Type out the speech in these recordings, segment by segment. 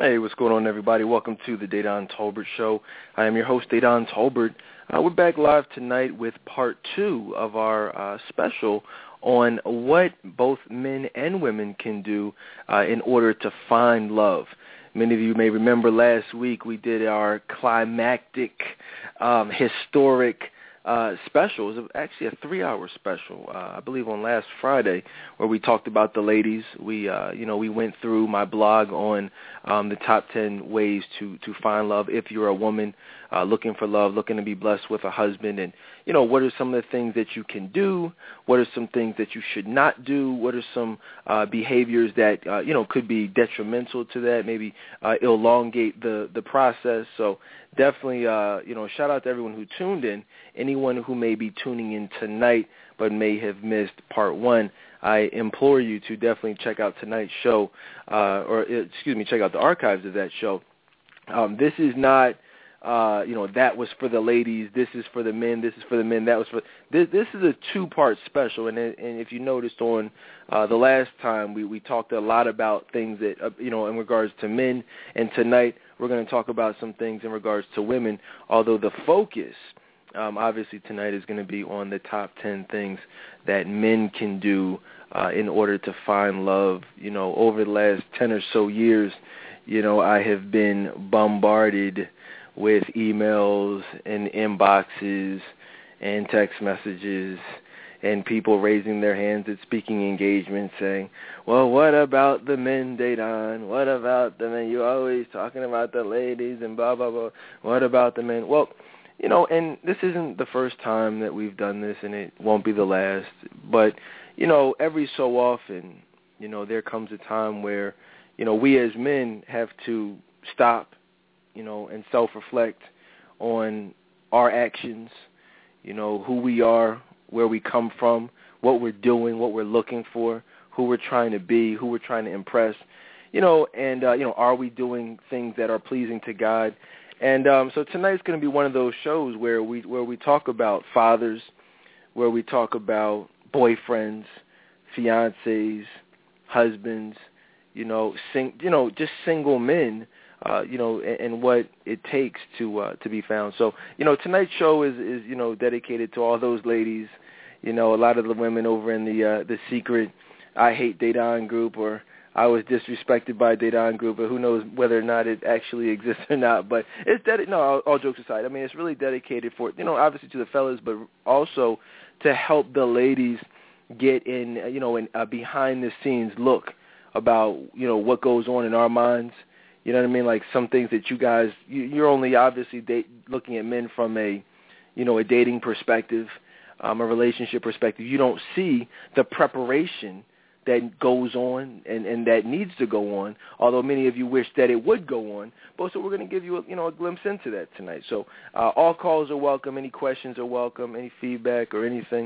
Hey, what's going on, everybody? Welcome to the Dedan Tolbert Show. I am your host, Dedan Tolbert. We're back live tonight with part 2 of our special on what both men and women can do in order to find love. Many of you may remember last week we did our climactic, historic special. It was actually a 3-hour special, I believe on last Friday, where we talked about the ladies. We went through my blog on the top 10 ways to find love if you're a woman looking for love, looking to be blessed with a husband, and what are some of the things that you can do, what are some things that you should not do, what are some behaviors that could be detrimental to that, maybe elongate the process. So definitely shout out to everyone who tuned in. Anyone who may be tuning in tonight but may have missed part 1, I implore you to definitely check out tonight's show, check out the archives of that show. This is not that was for the ladies, this is for the men, this is for the men, that was for... This is a 2-part special, and if you noticed on the last time, we talked a lot about things that, in regards to men, and tonight we're going to talk about some things in regards to women, although the focus, obviously tonight, is going to be on the top 10 things that men can do in order to find love. Over the last 10 or so years, I have been bombarded with emails and inboxes and text messages and people raising their hands at speaking engagements saying, well, what about the men, Dedan? What about the men? You're always talking about the ladies and blah, blah, blah. What about the men? Well, and this isn't the first time that we've done this, and it won't be the last. But, every so often, there comes a time where, we as men have to stop, and self-reflect on our actions, who we are, where we come from, what we're doing, what we're looking for, who we're trying to be, who we're trying to impress, are we doing things that are pleasing to God? And so tonight's going to be one of those shows where we talk about fathers, where we talk about boyfriends, fiancés, husbands, just single men, and what it takes to be found. So, tonight's show is dedicated to all those ladies, a lot of the women over in the secret I Hate Dedan group, or I was disrespected by Dedan group, but who knows whether or not it actually exists or not. But it's all jokes aside. I mean, it's really dedicated for, obviously to the fellas, but also to help the ladies get in, in a behind-the-scenes look about, what goes on in our minds. You know what I mean? Like some things that you guys, you're only obviously looking at men from a dating perspective, a relationship perspective. You don't see the preparation that goes on and that needs to go on, although many of you wish that it would go on. But so we're going to give you a glimpse into that tonight. So all calls are welcome. Any questions are welcome. Any feedback or anything,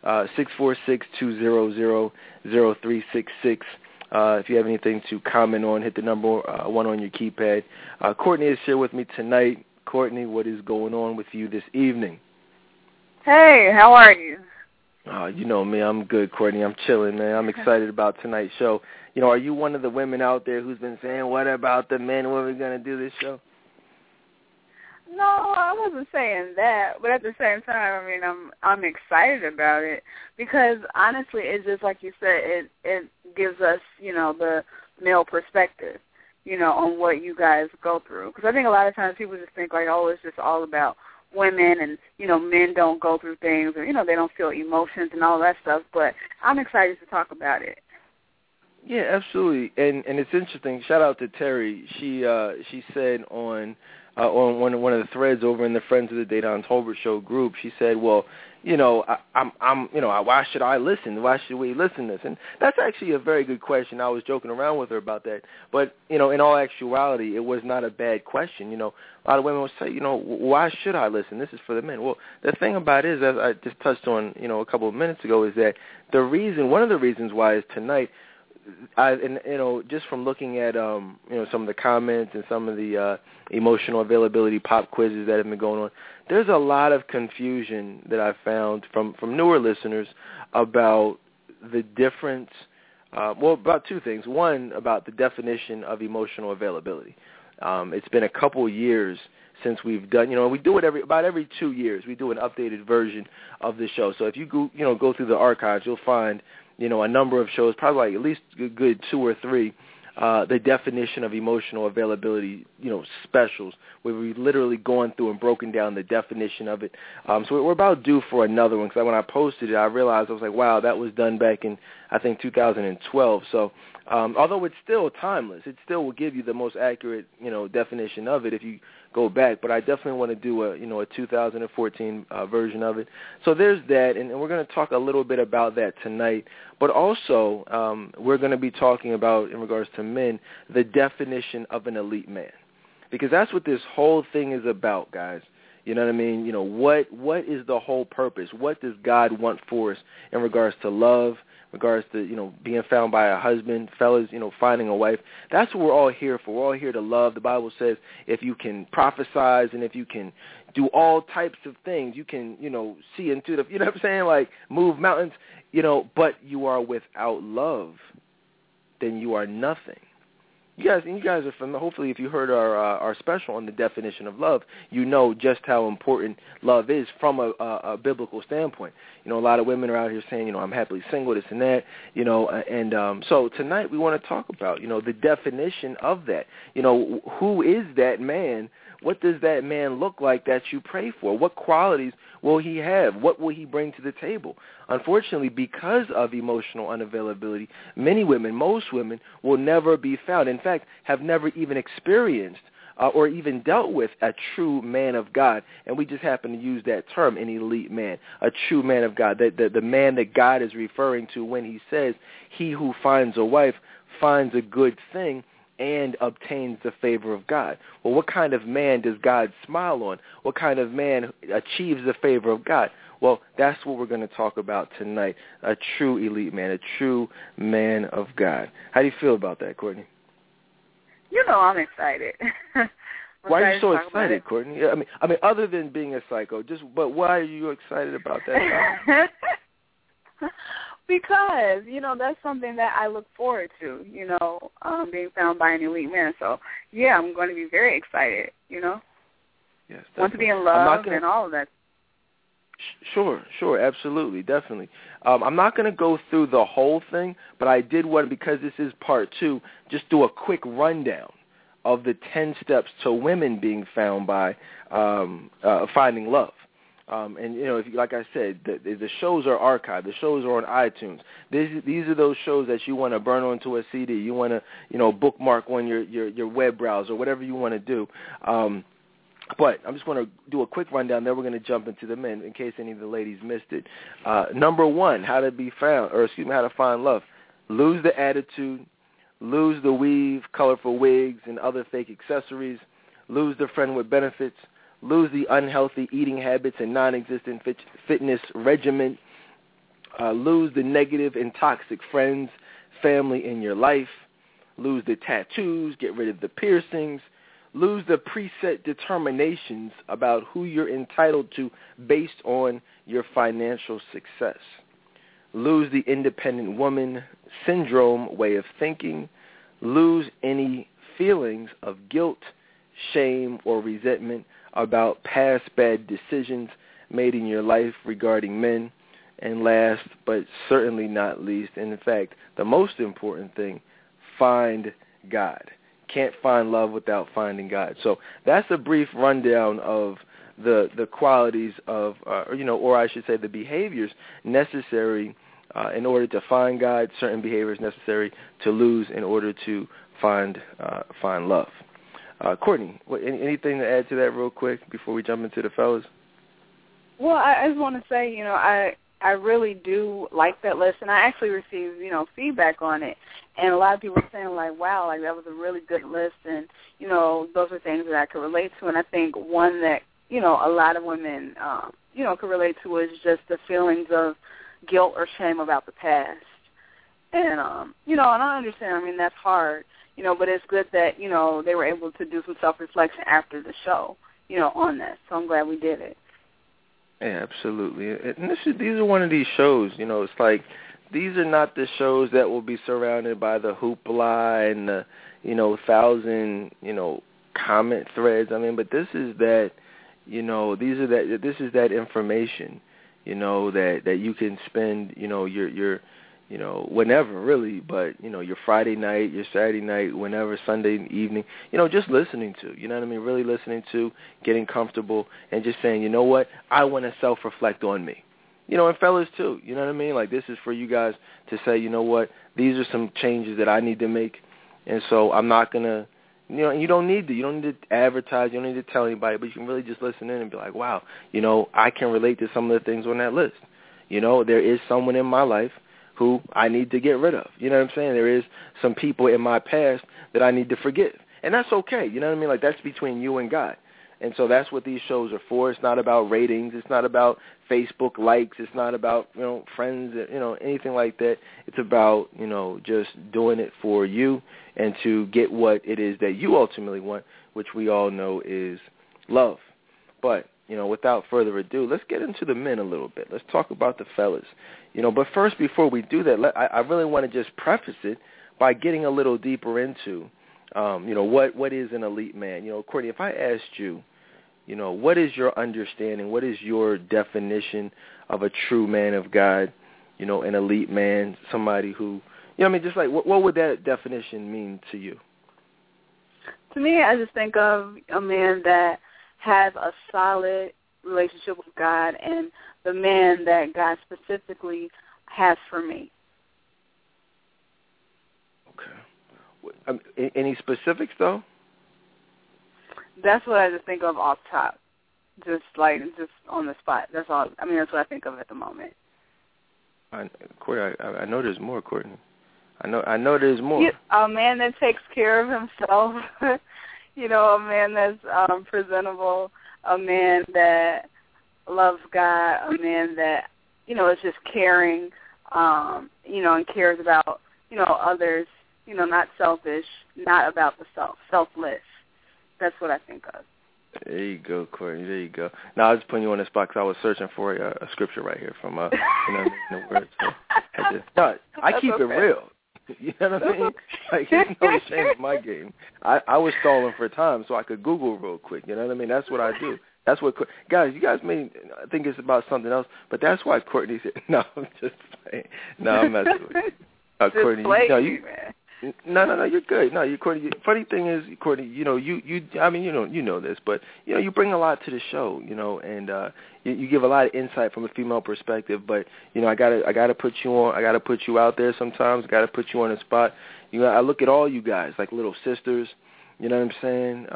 646-200-0366. If you have anything to comment on, hit the number 1 on your keypad. Courtney is here with me tonight. Courtney, what is going on with you this evening? Hey, how are you? You know me, I'm good, Courtney. I'm chilling, man. I'm excited about tonight's show. Are you one of the women out there who's been saying, what about the men when we're going to do this show? No, I wasn't saying that, but at the same time, I mean, I'm excited about it because honestly, it's just like you said, it gives us, the male perspective, on what you guys go through. Because I think a lot of times people just think like, oh, it's just all about women and, men don't go through things or, they don't feel emotions and all that stuff. But I'm excited to talk about it. Yeah, absolutely. And it's interesting. Shout out to Terry. She said on one of the threads over in the Friends of the Dedan Tolbert Show group, she said, well, why should I listen? Why should we listen to this? And that's actually a very good question. I was joking around with her about that. But, in all actuality, it was not a bad question. A lot of women will say, why should I listen? This is for the men. Well, the thing about it is, as I just touched on, a couple of minutes ago, is that one of the reasons why is tonight, just from looking at some of the comments and some of the emotional availability pop quizzes that have been going on, there's a lot of confusion that I found from newer listeners about the difference Well, about two things. One, about the definition of emotional availability. It's been a couple years since we've done, we do it about every 2 years. We do an updated version of the show. So if you go through the archives, you'll find, a number of shows, probably like at least a good 2 or 3, the definition of emotional availability, specials, where we've literally gone through and broken down the definition of it. So we're about due for another one, because when I posted it, I realized, I was like, wow, that was done back in, I think, 2012. So although it's still timeless, it still will give you the most accurate, definition of it if you go back. But I definitely want to do a 2014 version of it. So there's that, and we're going to talk a little bit about that tonight. But also, we're going to be talking about, in regards to men, the definition of an elite man, because that's what this whole thing is about, guys. You know what I mean? What is the whole purpose? What does God want for us in regards to love, in regards to, being found by a husband, fellas, finding a wife? That's what we're all here for. We're all here to love. The Bible says if you can prophesize and if you can do all types of things, you can, see into the, what I'm saying? Like move mountains, but you are without love, then you are nothing. You guys are familiar. Hopefully, if you heard our special on the definition of love, you know just how important love is from a biblical standpoint. A lot of women are out here saying, I'm happily single, this and that, and so tonight we want to talk about, the definition of that. Who is that man? What does that man look like that you pray for? What qualities will he have? What will he bring to the table? Unfortunately, because of emotional unavailability, many women, most women, will never be found. In fact, have never even experienced or even dealt with a true man of God. And we just happen to use that term, an elite man, a true man of God, the man that God is referring to when he says, he who finds a wife finds a good thing and obtains the favor of God. Well, what kind of man does God smile on? What kind of man achieves the favor of God? Well, that's what we're going to talk about tonight, a true elite man, a true man of God. How do you feel about that, Courtney? I'm excited. Why are you so excited, Courtney? I mean, other than being a psycho, but why are you excited about that? Because, that's something that I look forward to, being found by an elite man. So, yeah, I'm going to be very excited, Yes, want to be in love and all of that. Sure, absolutely, definitely. I'm not going to go through the whole thing, but I did want, because this is part 2, just do a quick rundown of the 10 steps to women being found by finding love. And if like I said, the shows are archived. The shows are on iTunes. These are those shows that you want to burn onto a CD. You want to, bookmark on your web browser, whatever you want to do. But I'm just going to do a quick rundown. Then we're going to jump into the men in case any of the ladies missed it. Number 1, how to find love. Lose the attitude. Lose the weave, colorful wigs, and other fake accessories. Lose the friend with benefits. Lose the unhealthy eating habits and non-existent fitness regimen. Lose the negative and toxic friends, family in your life. Lose the tattoos. Get rid of the piercings. Lose the preset determinations about who you're entitled to based on your financial success. Lose the independent woman syndrome way of thinking. Lose any feelings of guilt, shame, or resentment about past bad decisions made in your life regarding men. And last, but certainly not least, and in fact, the most important thing, find God. Can't find love without finding God. So that's a brief rundown of the qualities of, or I should say the behaviors necessary in order to find God, certain behaviors necessary to lose in order to find love. Courtney, anything to add to that real quick before we jump into the fellas? Well, I just want to say, I really do like that list, and I actually received, feedback on it. And a lot of people were saying, like, wow, like, that was a really good list, and, those are things that I could relate to. And I think one that, a lot of women, could relate to is just the feelings of guilt or shame about the past. And, and I understand, that's hard, but it's good that, they were able to do some self-reflection after the show, on that. So I'm glad we did it. Yeah, absolutely. And these are one of these shows, it's like these are not the shows that will be surrounded by the hoopla and the, 1,000, comment threads. I mean, but this is that, this is that information, that you can spend, your whenever really, but, your Friday night, your Saturday night, whenever, Sunday evening, just listening to, really listening to, getting comfortable and just saying, you know what, I want to self-reflect on me. And fellas too, like this is for you guys to say, you know what, these are some changes that I need to make. And so I'm not going to, you don't need to advertise, you don't need to tell anybody, but you can really just listen in and be like, wow, I can relate to some of the things on that list. There is someone in my life who I need to get rid of. You know what I'm saying? There is some people in my past that I need to forgive. And that's okay. You know what I mean? Like that's between you and God. And so that's what these shows are for. It's not about ratings. It's not about Facebook likes. It's not about, friends, anything like that. It's about, just doing it for you and to get what it is that you ultimately want, which we all know is love. But, without further ado, let's get into the men a little bit. Let's talk about the fellas. But first, before we do that, I really want to just preface it by getting a little deeper into what is an elite man? Courtney, if I asked you, what is your understanding? What is your definition of a true man of God? An elite man, somebody who, just like what would that definition mean to you? To me, I just think of a man that has a solid relationship with God and the man that God specifically has for me. Okay. Any specifics, though? That's what I just think of off top, just on the spot. That's all. I mean, that's what I think of at the moment. Courtney, I know there's more, Courtney. I know there's more. A man that takes care of himself. A man that's presentable. A man that loves God. A man that is just caring. And cares about others. Not selfish. Not about the self. Selfless. That's what I think of. There you go, Courtney. There you go. Now, I was putting you on the spot because I was searching for a scripture right here from the word. So I keep it real. You know what I mean? Like, there's no shame in my game. I was stalling for time so I could Google real quick. You know what I mean? That's what I do. That's what guys. You guys may think it's about something else, but that's why Courtney said. No, I'm just playing. No, I'm messing with you. Courtney, man. No, you're good. No, you, Courtney. Funny thing is, Courtney, you know this, but you bring a lot to the show, and you give a lot of insight from a female perspective. But I gotta put you on. I gotta put you out there sometimes. I gotta put you on the spot. I look at all you guys like little sisters. You know what I'm saying?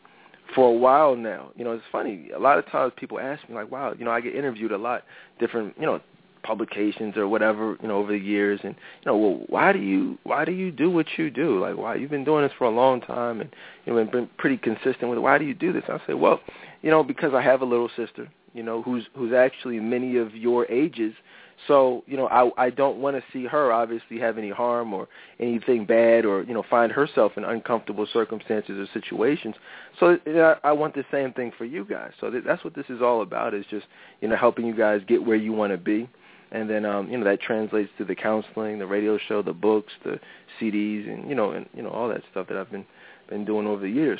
For a while now, it's funny. A lot of times people ask me like, wow, I get interviewed a lot, different, publications or whatever, over the years, and well, why do you do what you do? Like, why you've been doing this for a long time and been pretty consistent with it. Why do you do this? I say, well, because I have a little sister, who's actually many of your ages. So, I don't want to see her obviously have any harm or anything bad or, find herself in uncomfortable circumstances or situations. So I want the same thing for you guys. So that's what this is all about, is just, helping you guys get where you want to be. And then, that translates to the counseling, the radio show, the books, the CDs, and, all that stuff that I've been doing over the years.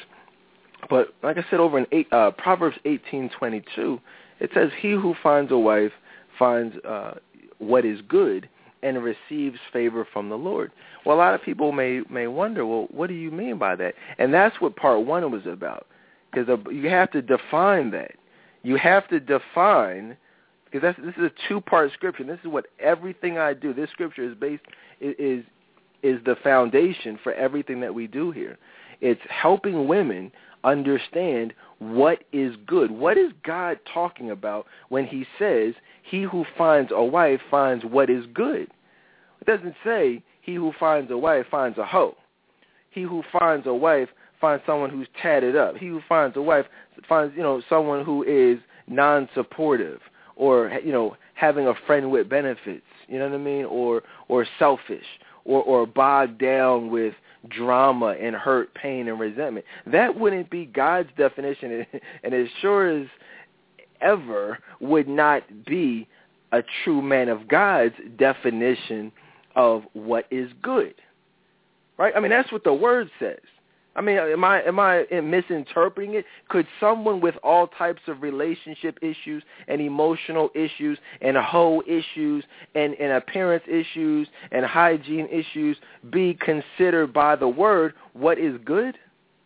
But like I said, over in Proverbs 18:22, it says, he who finds a wife finds what is good and receives favor from the Lord. Well, a lot of people may wonder, well, what do you mean by that? And that's what part one was about, because you have to define that. You have to define, because this is a two-part scripture. This is what everything I do. This scripture is based is the foundation for everything that we do here. It's helping women understand what is good. What is God talking about when he says, he who finds a wife finds what is good? It doesn't say, he who finds a wife finds a hoe. He who finds a wife finds someone who's tatted up. He who finds a wife finds, someone who is non-supportive or, having a friend with benefits, you know what I mean, or selfish or bogged down with drama and hurt, pain, and resentment. That wouldn't be God's definition, and it sure as ever would not be a true man of God's definition of what is good, right? I mean, that's what the word says. I mean, am I misinterpreting it? Could someone with all types of relationship issues and emotional issues and hoe issues and appearance issues and hygiene issues be considered by the word what is good?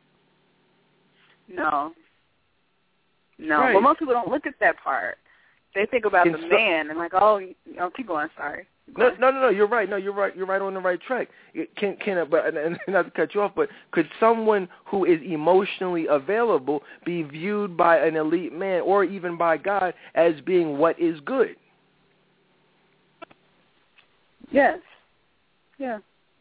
No. Right. But most people don't look at that part. They think about the man and like, oh, keep going. Sorry. No. You're right. No, you're right. You're right on the right track. But not to cut you off, but could someone who is emotionally available be viewed by an elite man or even by God as being what is good? Yes. Yeah.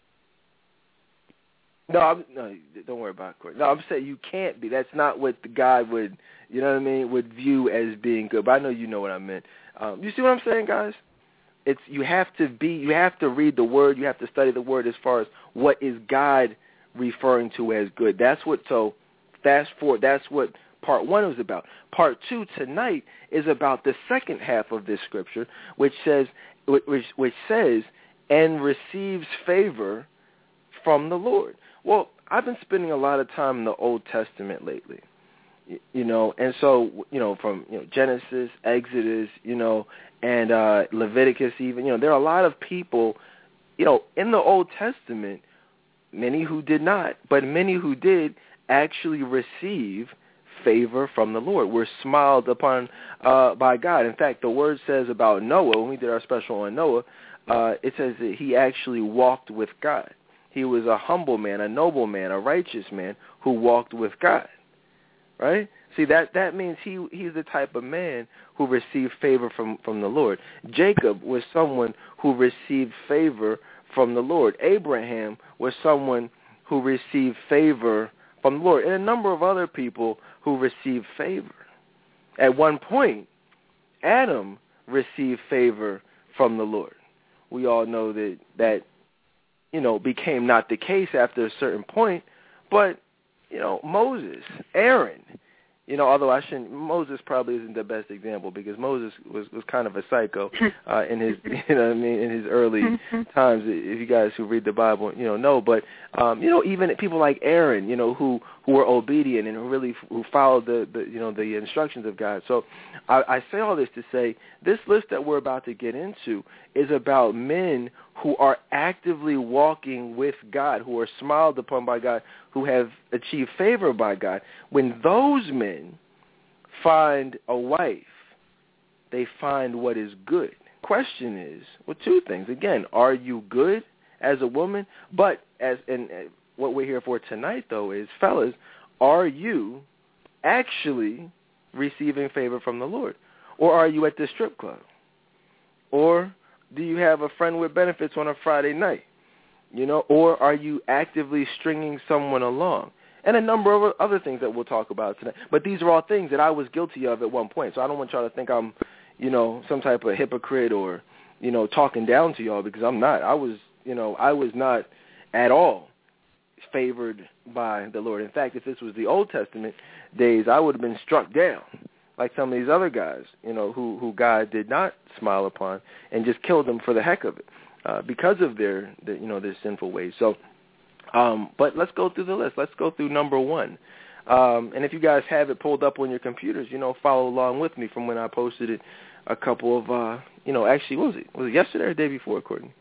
No, don't worry about it, Courtney. No, I'm saying you can't be. That's not what the God would, you know what I mean, would view as being good. But I know you know what I meant. You see what I'm saying, guys? You have to read the word, you have to study the word as far as what is God referring to as good. That's what that's what part 1 was about. Part 2 tonight is about the second half of this scripture, which says and receives favor from the Lord. Well, I've been spending a lot of time in the Old Testament lately. And so, from, Genesis, Exodus, and Leviticus even, there are a lot of people, in the Old Testament, many who did not, but many who did actually receive favor from the Lord. We're smiled upon by God. In fact, the word says about Noah, when we did our special on Noah, it says that he actually walked with God. He was a humble man, a noble man, a righteous man who walked with God. Right? See, that means he's the type of man who received favor from the Lord. Jacob was someone who received favor from the Lord. Abraham was someone who received favor from the Lord. And a number of other people who received favor. At one point, Adam received favor from the Lord. We all know that became not the case after a certain point, but Moses, Aaron, although Moses probably isn't the best example because Moses was kind of a psycho in his, in his early times. If you guys who read the Bible, know. But even people like Aaron, who were obedient and who followed the instructions of God. So I say all this to say this list that we're about to get into is about men who are actively walking with God, who are smiled upon by God, who have achieved favor by God. When those men find a wife, they find what is good. Question is, two things. Again, are you good as a woman? But what we're here for tonight, though, is, fellas, are you actually receiving favor from the Lord? Or are you at the strip club? Or do you have a friend with benefits on a Friday night? Or are you actively stringing someone along? And a number of other things that we'll talk about tonight. But these are all things that I was guilty of at one point. So I don't want y'all to think I'm, some type of hypocrite or, talking down to y'all, because I'm not. I was not at all favored by the Lord. In fact, if this was the Old Testament days, I would have been struck down like some of these other guys, who God did not smile upon and just killed them for the heck of it because of their sinful ways. So, but let's go through the list. Let's go through number 1. And if you guys have it pulled up on your computers, follow along with me from when I posted it a couple of, actually, what was it? Was it yesterday or the day before, Courtney?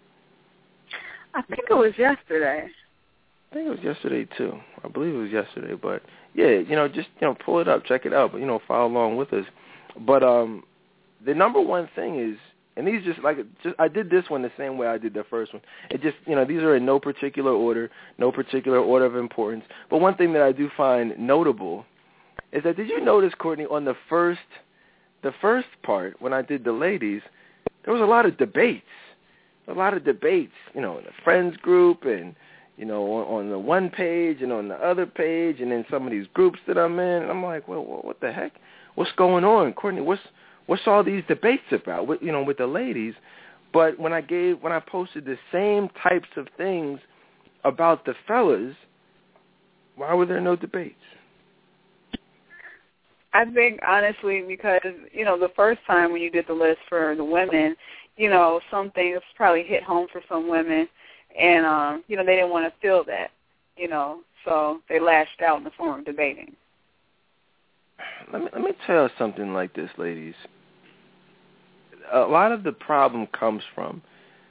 I think it was yesterday. I think it was yesterday, too. I believe it was yesterday. But, yeah, just, pull it up, check it out, but, follow along with us. But the number 1 thing is, and these I did this one the same way I did the first one. It just, these are in no particular order of importance. But one thing that I do find notable is that, did you notice, Courtney, on the first part, when I did the ladies, there was a lot of debates. In the friends group and, on the one page and on the other page and in some of these groups that I'm in. And I'm like, well, what the heck? What's going on, Courtney? What's all these debates about, with the ladies? But when I posted the same types of things about the fellas, why were there no debates? I think, honestly, because, the first time when you did the list for the women, some things probably hit home for some women, and, they didn't want to feel that, so they lashed out in the form of debating. Let me tell you something like this, ladies. A lot of the problem comes from,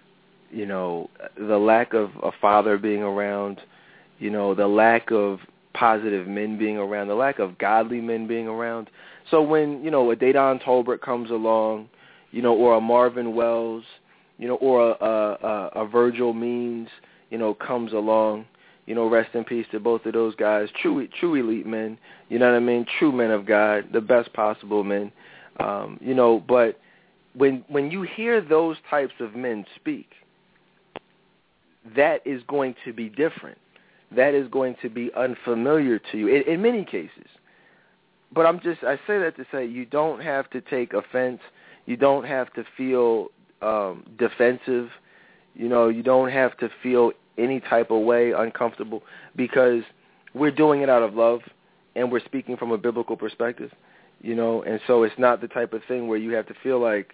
the lack of a father being around, the lack of positive men being around, the lack of godly men being around. So when, a Dedan Tolbert comes along, or a Marvin Wells, or a Virgil Means, comes along, rest in peace to both of those guys, true elite men, true men of God, the best possible men, but when you hear those types of men speak, that is going to be different. That is going to be unfamiliar to you in many cases. But I say that to say you don't have to take offense. You don't have to feel defensive. You don't have to feel any type of way uncomfortable, because we're doing it out of love and we're speaking from a biblical perspective, and so it's not the type of thing where you have to feel like,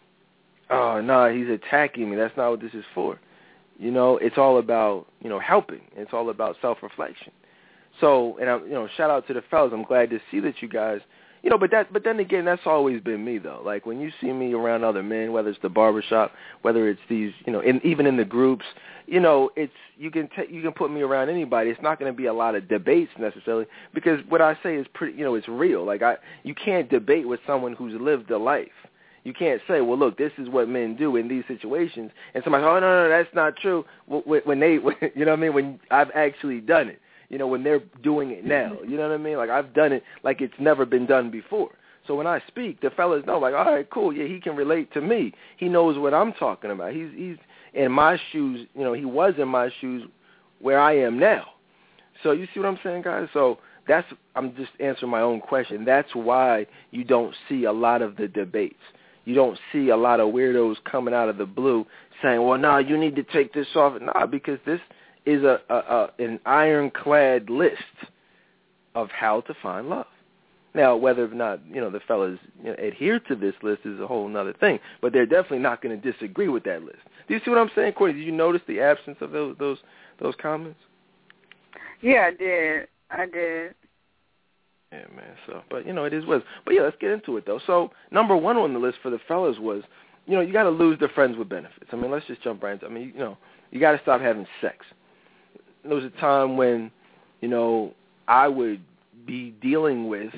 oh, no, he's attacking me. That's not what this is for. It's all about, helping. It's all about self-reflection. So, and shout out to the fellas. I'm glad to see that you guys, but then again, that's always been me though. Like when you see me around other men, whether it's the barbershop, whether it's these, even in the groups, it's you can put me around anybody. It's not going to be a lot of debates necessarily, because what I say is pretty, it's real. Like you can't debate with someone who's lived a life. You can't say, well, look, this is what men do in these situations, and somebody, oh, no, that's not true. When when I've actually done it, when they're doing it now, like I've done it like it's never been done before. So when I speak, the fellas know, like, all right, cool, yeah, he can relate to me. He knows what I'm talking about. He's in my shoes, he was in my shoes where I am now. So you see what I'm saying, guys? So I'm just answering my own question. That's why you don't see a lot of the debates. You don't see a lot of weirdos coming out of the blue saying, well, no, you need to take this off. No, because this is an ironclad list of how to find love. Now, whether or not, the fellas adhere to this list is a whole other thing, but they're definitely not going to disagree with that list. Do you see what I'm saying, Courtney? Did you notice the absence of those comments? Yeah, I did. Yeah, man. So, but it is what. But yeah, let's get into it though. So, number one on the list for the fellas was, you got to lose the friends with benefits. I mean, let's just jump right into. You got to stop having sex. There was a time when, I would be dealing with,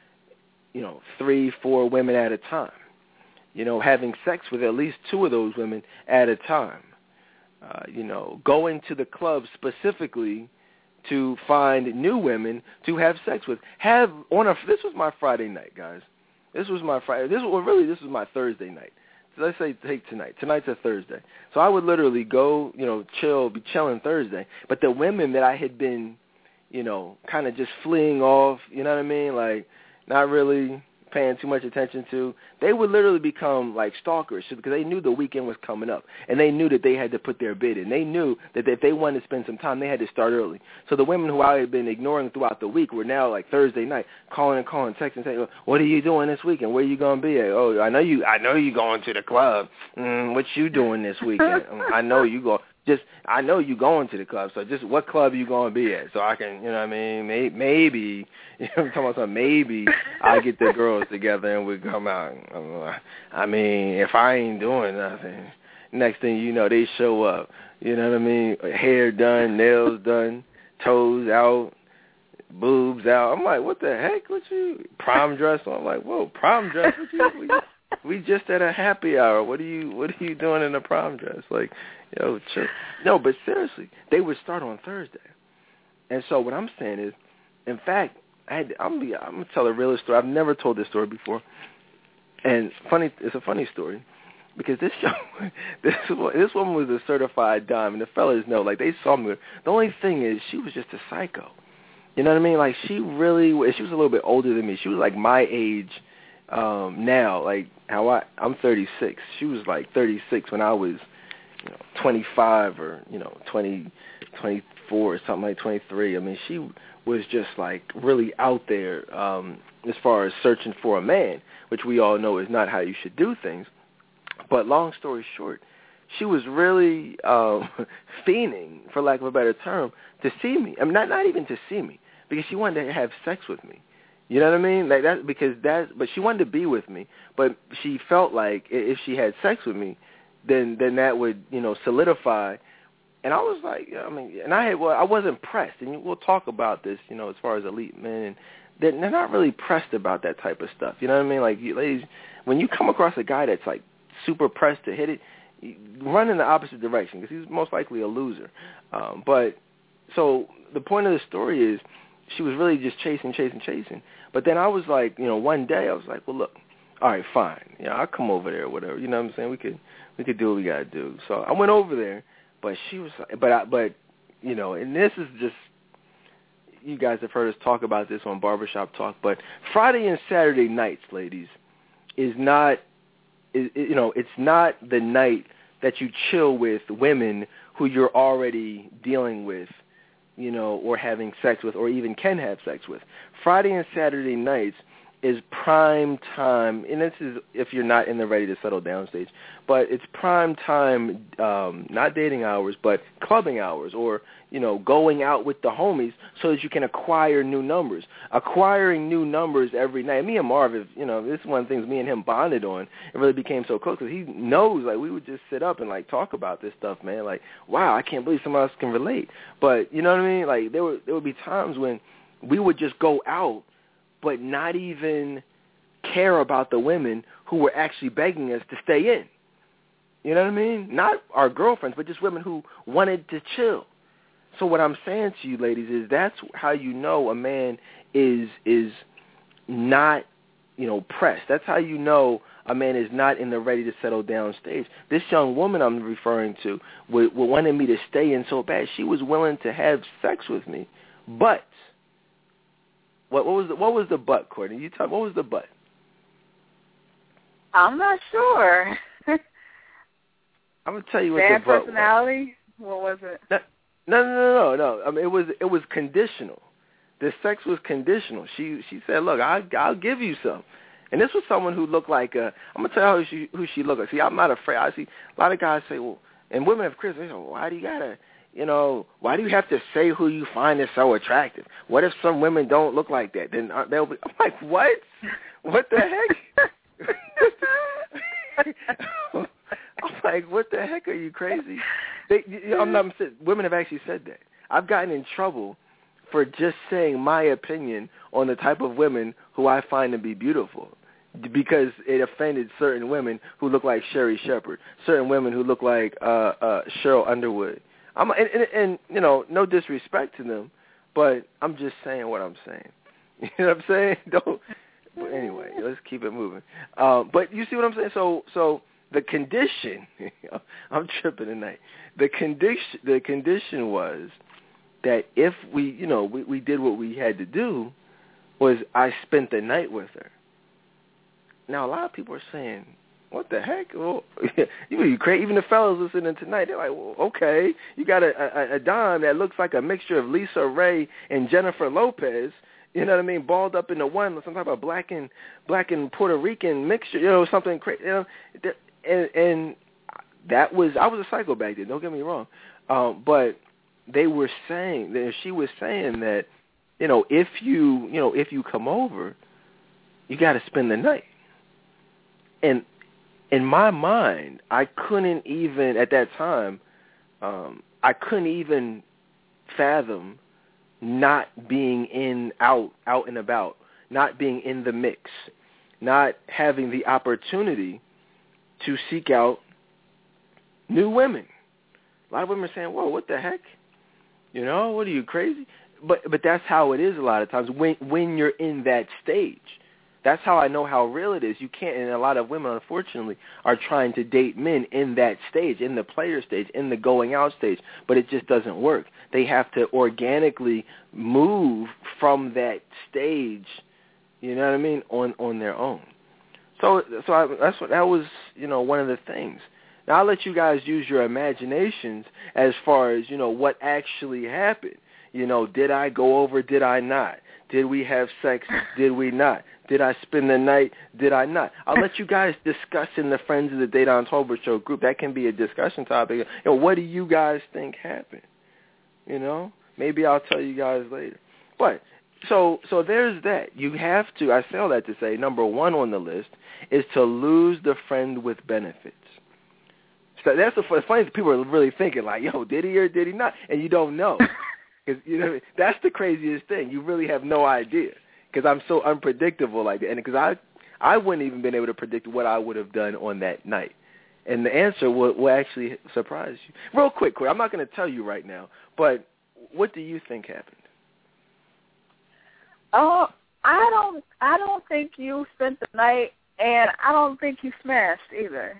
3-4 women at a time. Having sex with at least 2 of those women at a time. Going to the club specifically to find new women to have sex with. This was my Friday night, guys. This was my Friday. This was my Thursday night. So let's say take tonight. Tonight's a Thursday. So I would literally go, be chilling Thursday. But the women that I had been, kind of just fleeing off, like not really paying too much attention to, they would literally become like stalkers because they knew the weekend was coming up, and they knew that they had to put their bid in. They knew that if they wanted to spend some time, they had to start early. So the women who I had been ignoring throughout the week were now like Thursday night calling, texting, saying, "What are you doing this weekend? Where are you gonna be at? Oh, I know you going to the club. What you doing this weekend? I know you go." I know you going to the club, so just what club are you going to be at? So I can, maybe, I'm talking about something, maybe I get the girls together and we come out. I mean, if I ain't doing nothing, next thing you know, they show up, hair done, nails done, toes out, boobs out. I'm like, what the heck with you? Prom dress on. I'm like, whoa, prom dress? What you we just at a happy hour. What are you doing in a prom dress? Like, yo, chill. No, but seriously, they would start on Thursday. And so what I'm saying is, in fact, I'm gonna tell a real story. I've never told this story before, and it's a funny story because this woman was a certified dime, and the fellas know, like they saw me. The only thing is, she was just a psycho. You know what I mean? Like she was a little bit older than me. She was like my age. Now, like I'm 36. She was like 36 when I was, 25 or 20, 24 or something like 23. I mean, she was just like really out there as far as searching for a man, which we all know is not how you should do things. But long story short, she was really fiending, for lack of a better term, to see me. I mean, not even to see me, because she wanted to have sex with me. You know what I mean? Like but she wanted to be with me, but she felt like if she had sex with me, then that would, solidify. And I was like, I mean, and I wasn't pressed, and we'll talk about this, as far as elite men, and they're not really pressed about that type of stuff. You know what I mean? Like, you ladies, when you come across a guy that's like super pressed to hit it, run in the opposite direction, because he's most likely a loser. But so the point of the story is, she was really just chasing. But then I was like, one day I was like, well, look, all right, fine. I'll come over there or whatever. You know what I'm saying? We could do what we got to do. So I went over there, but she was, and this is just, you guys have heard us talk about this on Barbershop Talk, but Friday and Saturday nights, ladies, it's not the night that you chill with women who you're already dealing with, or having sex with, or even can have sex with. Friday and Saturday nights is prime time, and this is if you're not in the ready to settle down stage, but it's prime time, not dating hours, but clubbing hours, or, going out with the homies so that you can acquire new numbers. Acquiring new numbers every night. Me and Marv, this is one of the things me and him bonded on. It really became so close because he knows, like, we would just sit up and, like, talk about this stuff, man. Like, wow, I can't believe someone else can relate. But, you know what I mean? Like, there would be times when we would just go out but not even care about the women who were actually begging us to stay in. You know what I mean? Not our girlfriends, but just women who wanted to chill. So what I'm saying to you, ladies, is that's how you know a man is not, pressed. That's how you know a man is not in the ready to settle down stage. This young woman I'm referring to wanted me to stay in so bad. She was willing to have sex with me, but what was the but, Courtney? You tell me, what was the but? I'm not sure. I'm gonna tell you what bad the but personality. What was it? No. I mean, it was conditional. The sex was conditional. She said, "Look, I'll give you some." And this was someone who looked like I'm gonna tell you who she looked like. See, I'm not afraid. I see a lot of guys say, "Well," and women have criticism. They say, "Why do you gotta?" why do you have to say who you find is so attractive? What if some women don't look like that? Then they'll be, I'm like, what? What the heck? I'm like, what the heck? Are you crazy? Women have actually said that. I've gotten in trouble for just saying my opinion on the type of women who I find to be beautiful, because it offended certain women who look like Sherry Shepherd, certain women who look like Cheryl Underwood. And no disrespect to them, but I'm just saying what I'm saying. You know what I'm saying? But anyway, let's keep it moving. But you see what I'm saying? So the condition, I'm tripping tonight. The condition was that if we did what we had to do, was I spent the night with her. Now a lot of people are saying, what the heck? Well, you crazy. Even the fellas listening tonight, they're like, well, okay, you got a dime that looks like a mixture of Lisa Ray and Jennifer Lopez, you know what I mean, balled up into one, some type of black and Puerto Rican mixture, something crazy, and that was, I was a psycho back then, don't get me wrong, but they were saying, she was saying that, if you come over, you got to spend the night. And in my mind, I couldn't even, at that time, I couldn't even fathom not being out and about, not being in the mix, not having the opportunity to seek out new women. A lot of women are saying, whoa, what the heck? What are you, crazy? But that's how it is a lot of times when you're in that stage. That's how I know how real it is. You can't, and a lot of women, unfortunately, are trying to date men in that stage, in the player stage, in the going out stage, but it just doesn't work. They have to organically move from that stage, you know what I mean, on their own. So that was, one of the things. Now, I'll let you guys use your imaginations as far as, what actually happened. Did I go over? Did I not? Did we have sex? Did we not? Did I spend the night? Did I not? I'll let you guys discuss in the Friends of the Dedan Tolbert Show group. That can be a discussion topic. What do you guys think happened? Maybe I'll tell you guys later. But so there's that. You have to, I say all that to say, number one on the list is to lose the friend with benefits. So that's the funny thing. People are really thinking like, did he or did he not? And you don't know. Because that's the craziest thing. You really have no idea because I'm so unpredictable like that. And because I wouldn't even been able to predict what I would have done on that night. And the answer will actually surprise you. Real quick, Corey, I'm not going to tell you right now, but what do you think happened? Oh, I don't think you spent the night, and I don't think you smashed either.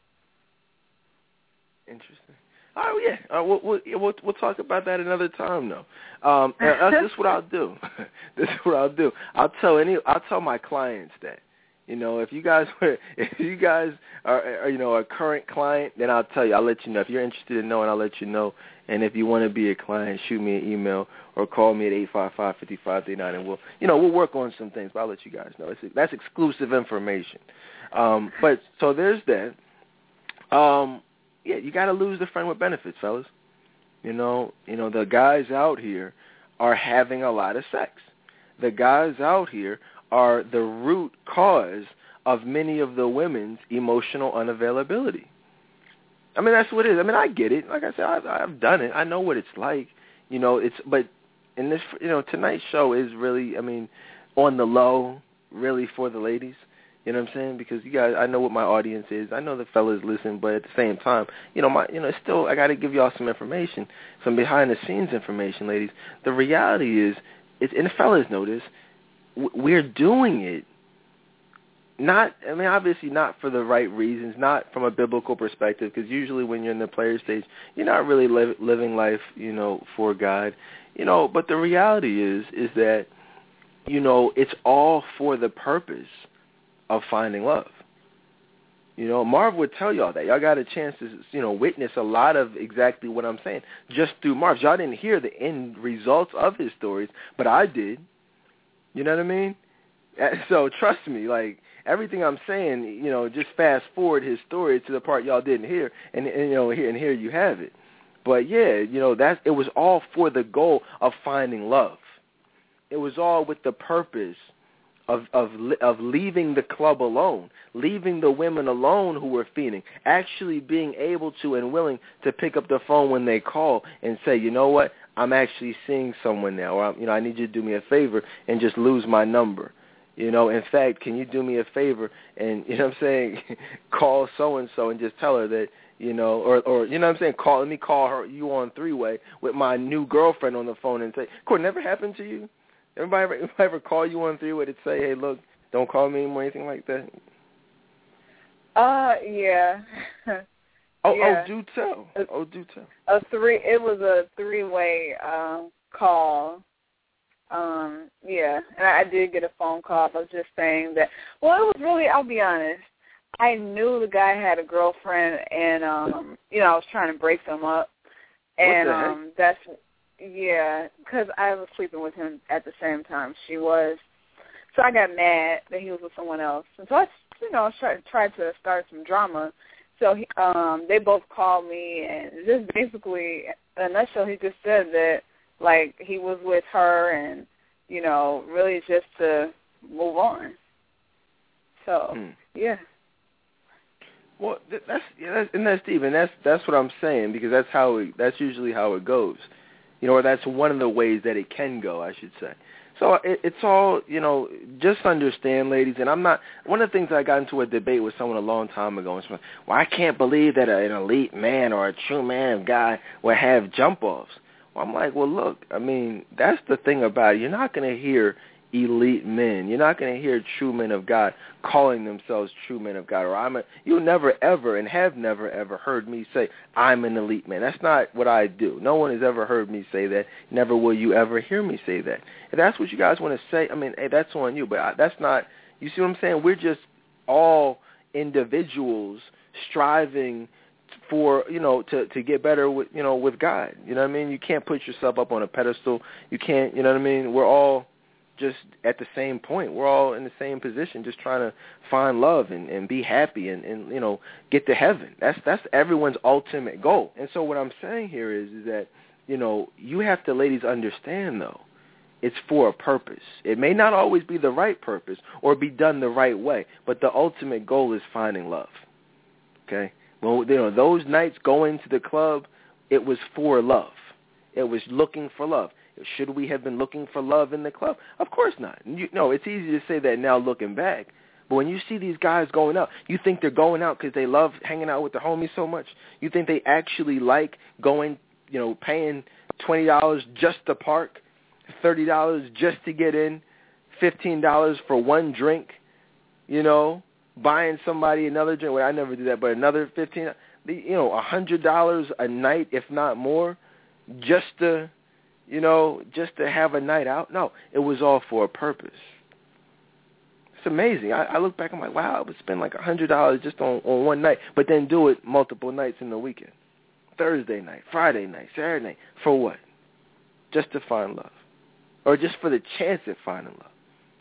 Interesting. Oh yeah, we'll talk about that another time though. This is what I'll do. I'll tell my clients that. If you guys are a current client, then I'll tell you. I'll let you know. If you're interested in knowing, I'll let you know. And if you want to be a client, shoot me an email or call me at 855-5539, and we'll work on some things. But I'll let you guys know. That's exclusive information. But so there's that. Yeah, you got to lose the friend with benefits, fellas. The guys out here are having a lot of sex. The guys out here are the root cause of many of the women's emotional unavailability. I mean, that's what it is. I mean, I get it. Like I said, I've done it. I know what it's like. But in this, tonight's show is really, on the low, really for the ladies. You know what I'm saying? Because you guys, I know what my audience is. I know the fellas listen, but at the same time, it's still, I got to give y'all some information, some behind the scenes information, ladies. The reality is, and the fellas know this, we're doing it obviously not for the right reasons, not from a biblical perspective, because usually when you're in the player stage, you're not really living life, for God, but the reality is that, it's all for the purpose of finding love. Marv would tell y'all that. Y'all got a chance to, witness a lot of exactly what I'm saying just through Marv. Y'all didn't hear the end results of his stories, but I did. You know what I mean? So trust me, like everything I'm saying, just fast forward his story to the part y'all didn't hear, and here you have it. But yeah, it was all for the goal of finding love. It was all with the purpose of leaving the club alone, leaving the women alone who were fiending, actually being able to and willing to pick up the phone when they call and say, you know what, I'm actually seeing someone now, or I need you to do me a favor and just lose my number. In fact, can you do me a favor and, call so-and-so and just tell her that, or let me call her, you on three-way with my new girlfriend on the phone and say, Court, never happened to you? Everybody ever call you on three-way to say, hey, look, don't call me anymore, anything like that? Yeah. Yeah. Do tell. Do tell. It was a three-way call. Yeah, and I did get a phone call. I was just saying that. Well, it was really, I'll be honest, I knew the guy had a girlfriend, and I was trying to break them up, and because I was sleeping with him at the same time she was, so I got mad that he was with someone else, and so I tried to start some drama. So they both called me, and just basically, in a nutshell, he just said that, like, he was with her and, really just to move on. So, yeah. Well, that's deep, and that's what I'm saying, because that's usually how it goes. Or that's one of the ways that it can go, I should say. So it's all, just understand, ladies, and I'm not, one of the things I got into a debate with someone a long time ago, and I can't believe that an elite man or a true man guy would have jump-offs. Well, I'm like, well, look, that's the thing about it. You're not going to hear elite men. You're not going to hear true men of God calling themselves true men of God. Or you'll never ever and have never ever heard me say, I'm an elite man. That's not what I do. No one has ever heard me say that. Never will you ever hear me say that. If that's what you guys want to say, hey, that's on you. But that's not, you see what I'm saying? We're just all individuals striving for, to get better with, with God. You know what I mean? You can't put yourself up on a pedestal. You can't, you know what I mean? We're all just at the same point. We're all in the same position, just trying to find love and be happy and get to heaven. That's everyone's ultimate goal. And so what I'm saying here is that, you have to, ladies, understand, though, it's for a purpose. It may not always be the right purpose or be done the right way, but the ultimate goal is finding love. Okay? Well, those nights going to the club, it was for love. It was looking for love. Should we have been looking for love in the club? Of course not. It's easy to say that now looking back. But when you see these guys going out, you think they're going out because they love hanging out with the homies so much? You think they actually like going, paying $20 just to park, $30 just to get in, $15 for one drink, buying somebody another drink? Well, I never do that, but another $15, $100 a night, if not more, just to have a night out? No, it was all for a purpose. It's amazing. I look back, I'm like, wow, I would spend like $100 just on one night, but then do it multiple nights in the weekend. Thursday night, Friday night, Saturday night. For what? Just to find love. Or just for the chance of finding love.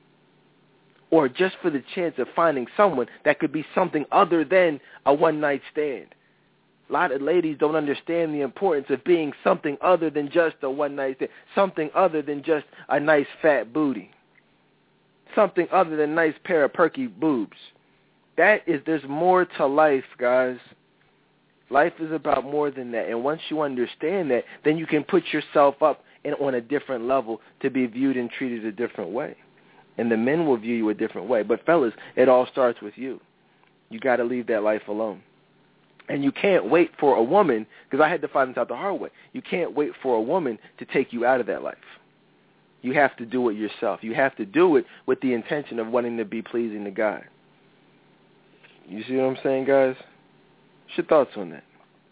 Or just for the chance of finding someone that could be something other than a one-night stand. A lot of ladies don't understand the importance of being something other than just a one-night stand, something other than just a nice fat booty, something other than a nice pair of perky boobs. There's more to life, guys. Life is about more than that. And once you understand that, then you can put yourself up on a different level to be viewed and treated a different way. And the men will view you a different way. But fellas, it all starts with you. You got to leave that life alone. And you can't wait for a woman, because I had to find this out the hard way. You can't wait for a woman to take you out of that life. You have to do it yourself. You have to do it with the intention of wanting to be pleasing to God. You see what I'm saying, guys? What's your thoughts on that?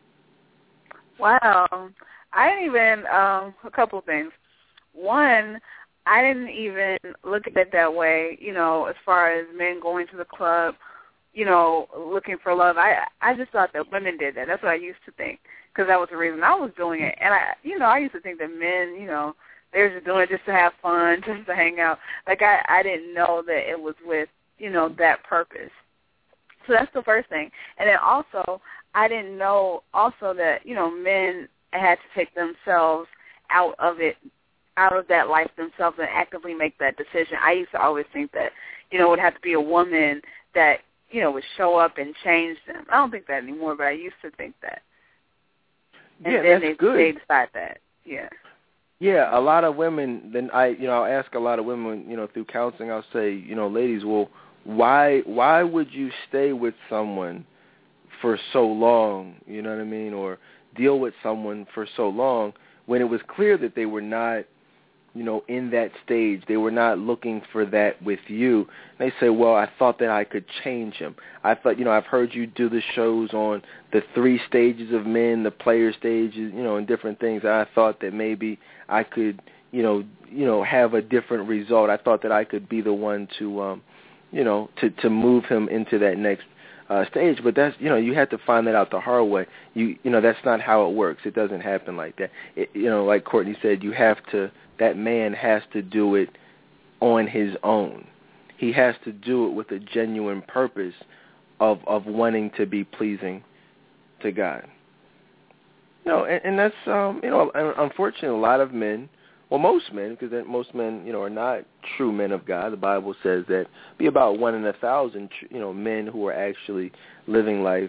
Wow. I didn't even, a couple things. One, I didn't even look at it that way, as far as men going to the club, looking for love. I just thought that women did that. That's what I used to think, because that was the reason I was doing it. And I used to think that men, they were just doing it just to have fun, just to hang out. Like I didn't know that it was with, that purpose. So that's the first thing. And then also, I didn't know also that, men had to take themselves out of that life themselves and actively make that decision. I used to always think that, it would have to be a woman that, would show up and change them. I don't think that anymore, but I used to think that. And yeah, then that's good. They decide that. Yeah. Yeah, a lot of women, then I'll ask a lot of women, through counseling, I'll say, ladies, well, why would you stay with someone for so long, you know what I mean, or deal with someone for so long when it was clear that they were not, in that stage. They were not looking for that with you. And they say, well, I thought that I could change him. I thought, I've heard you do the shows on the 3 stages of men, the player stages, and different things. I thought that maybe I could, have a different result. I thought that I could be the one to, to move him into that next stage. But that's, you have to find that out the hard way. That's not how it works. It doesn't happen like that. Like Courtney said, that man has to do it on his own. He has to do it with a genuine purpose of wanting to be pleasing to God. And that's, unfortunately, a lot of men, well, most men, because most men, are not true men of God. The Bible says that be about 1 in 1,000, men who are actually living life,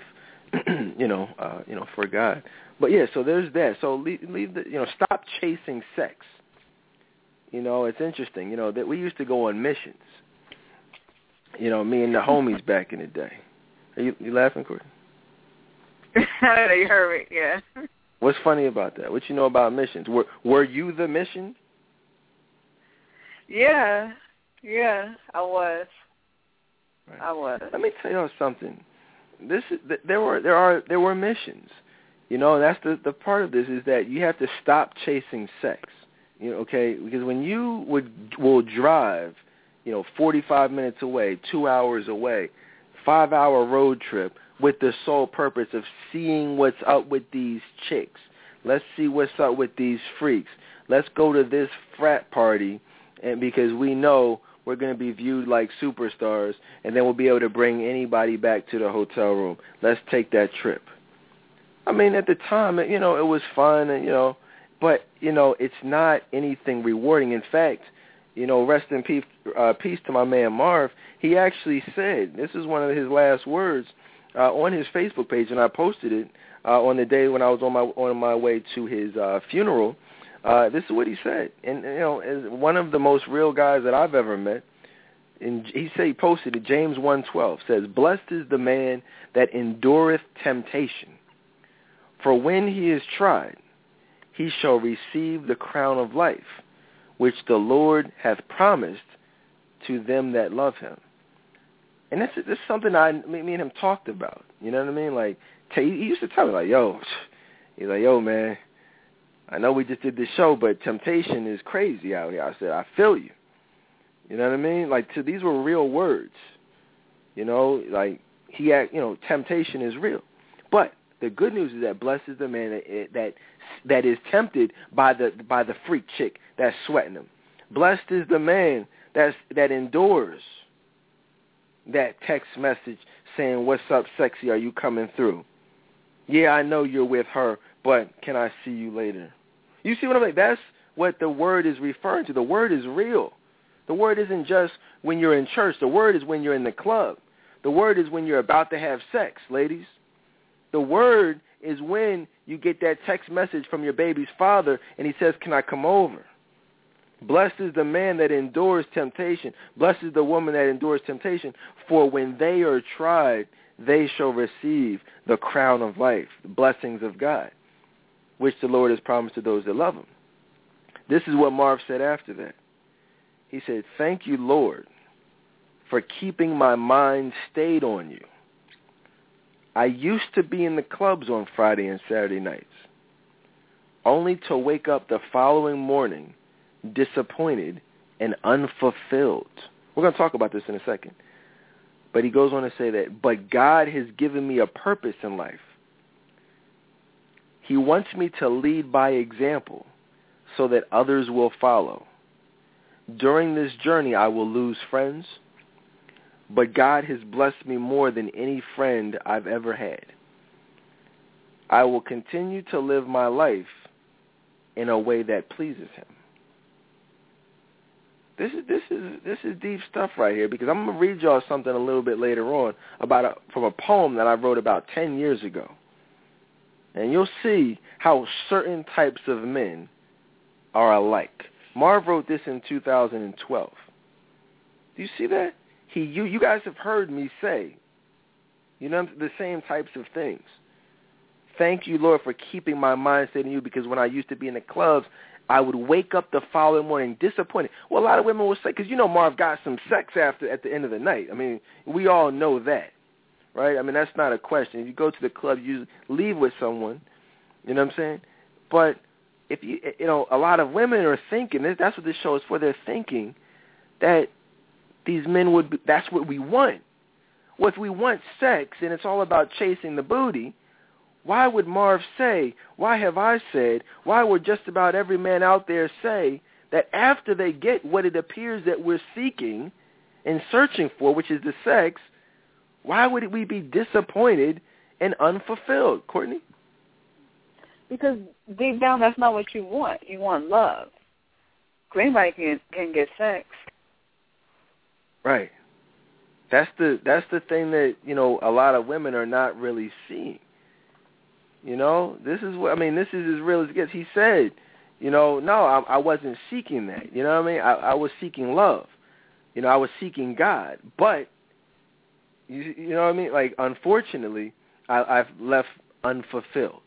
for God. But yeah, so there's that. So leave the, stop chasing sex. It's interesting, that we used to go on missions. Me and the homies back in the day. Are you laughing, Courtney? I know you heard me, yeah. What's funny about that? What you know about missions? Were you the mission? Yeah, I was. Right. I was. Let me tell y'all something. There were missions. That's the part of this is that you have to stop chasing sex. Okay, because when you will drive, 45 minutes away, 2 hours away, 5-hour road trip with the sole purpose of seeing what's up with these chicks. Let's see what's up with these freaks. Let's go to this frat party, and because we know we're going to be viewed like superstars, and then we'll be able to bring anybody back to the hotel room. Let's take that trip. I mean, at the time, it was fun, and but it's not anything rewarding. In fact, rest in peace to my man Marv. He actually said, this is one of his last words on his Facebook page, and I posted it on the day when I was on my way to his funeral. This is what he said, and as one of the most real guys that I've ever met. And he posted it. James 1:12 says, "Blessed is the man that endureth temptation, for when he is tried, he shall receive the crown of life, which the Lord hath promised to them that love him." And this is something me and him talked about. You know what I mean? Like, he used to tell me, like, he's like, yo, man, I know we just did this show, but temptation is crazy out here. I said, I feel you. You know what I mean? Like, these were real words. Like, temptation is real. But the good news is that blessed is the man that is tempted by the freak chick that's sweating him. Blessed is the man that endures that text message saying, "What's up, sexy? Are you coming through? Yeah, I know you're with her, but can I see you later?" You see what I'm like? That's what the word is referring to. The word is real. The word isn't just when you're in church. The word is when you're in the club. The word is when you're about to have sex, ladies. The word is when you get that text message from your baby's father and he says, "Can I come over?" Blessed is the man that endures temptation. Blessed is the woman that endures temptation. For when they are tried, they shall receive the crown of life, the blessings of God, which the Lord has promised to those that love him. This is what Marv said after that. He said, "Thank you, Lord, for keeping my mind stayed on you. I used to be in the clubs on Friday and Saturday nights, only to wake up the following morning disappointed and unfulfilled." We're going to talk about this in a second. But he goes on to say that, "But God has given me a purpose in life. He wants me to lead by example so that others will follow. During this journey, I will lose friends, but God has blessed me more than any friend I've ever had. I will continue to live my life in a way that pleases him." This is deep stuff right here, because I'm going to read y'all something a little bit later on from a poem that I wrote about 10 years ago. And you'll see how certain types of men are alike. Marv wrote this in 2012. Do you see that? You guys have heard me say, the same types of things. Thank you, Lord, for keeping my mind stayed on you, because when I used to be in the clubs, I would wake up the following morning disappointed. Well, a lot of women will say, because Marv got some sex at the end of the night. I mean, we all know that, right? I mean, that's not a question. If you go to the club, you leave with someone, you know what I'm saying? But if a lot of women are thinking, that's what this show is for, they're thinking that these men that's what we want. Well, if we want sex and it's all about chasing the booty, why would Marv say, why have I said, why would just about every man out there say that after they get what it appears that we're seeking and searching for, which is the sex, why would we be disappointed and unfulfilled, Courtney? Because deep down, that's not what you want. You want love. Anybody can get sex. Right. That's the thing that, a lot of women are not really seeing. This is as real as it gets. He said, no, I wasn't seeking that. You know what I mean? I was seeking love. I was seeking God. But, you know what I mean? Like, unfortunately, I've left unfulfilled,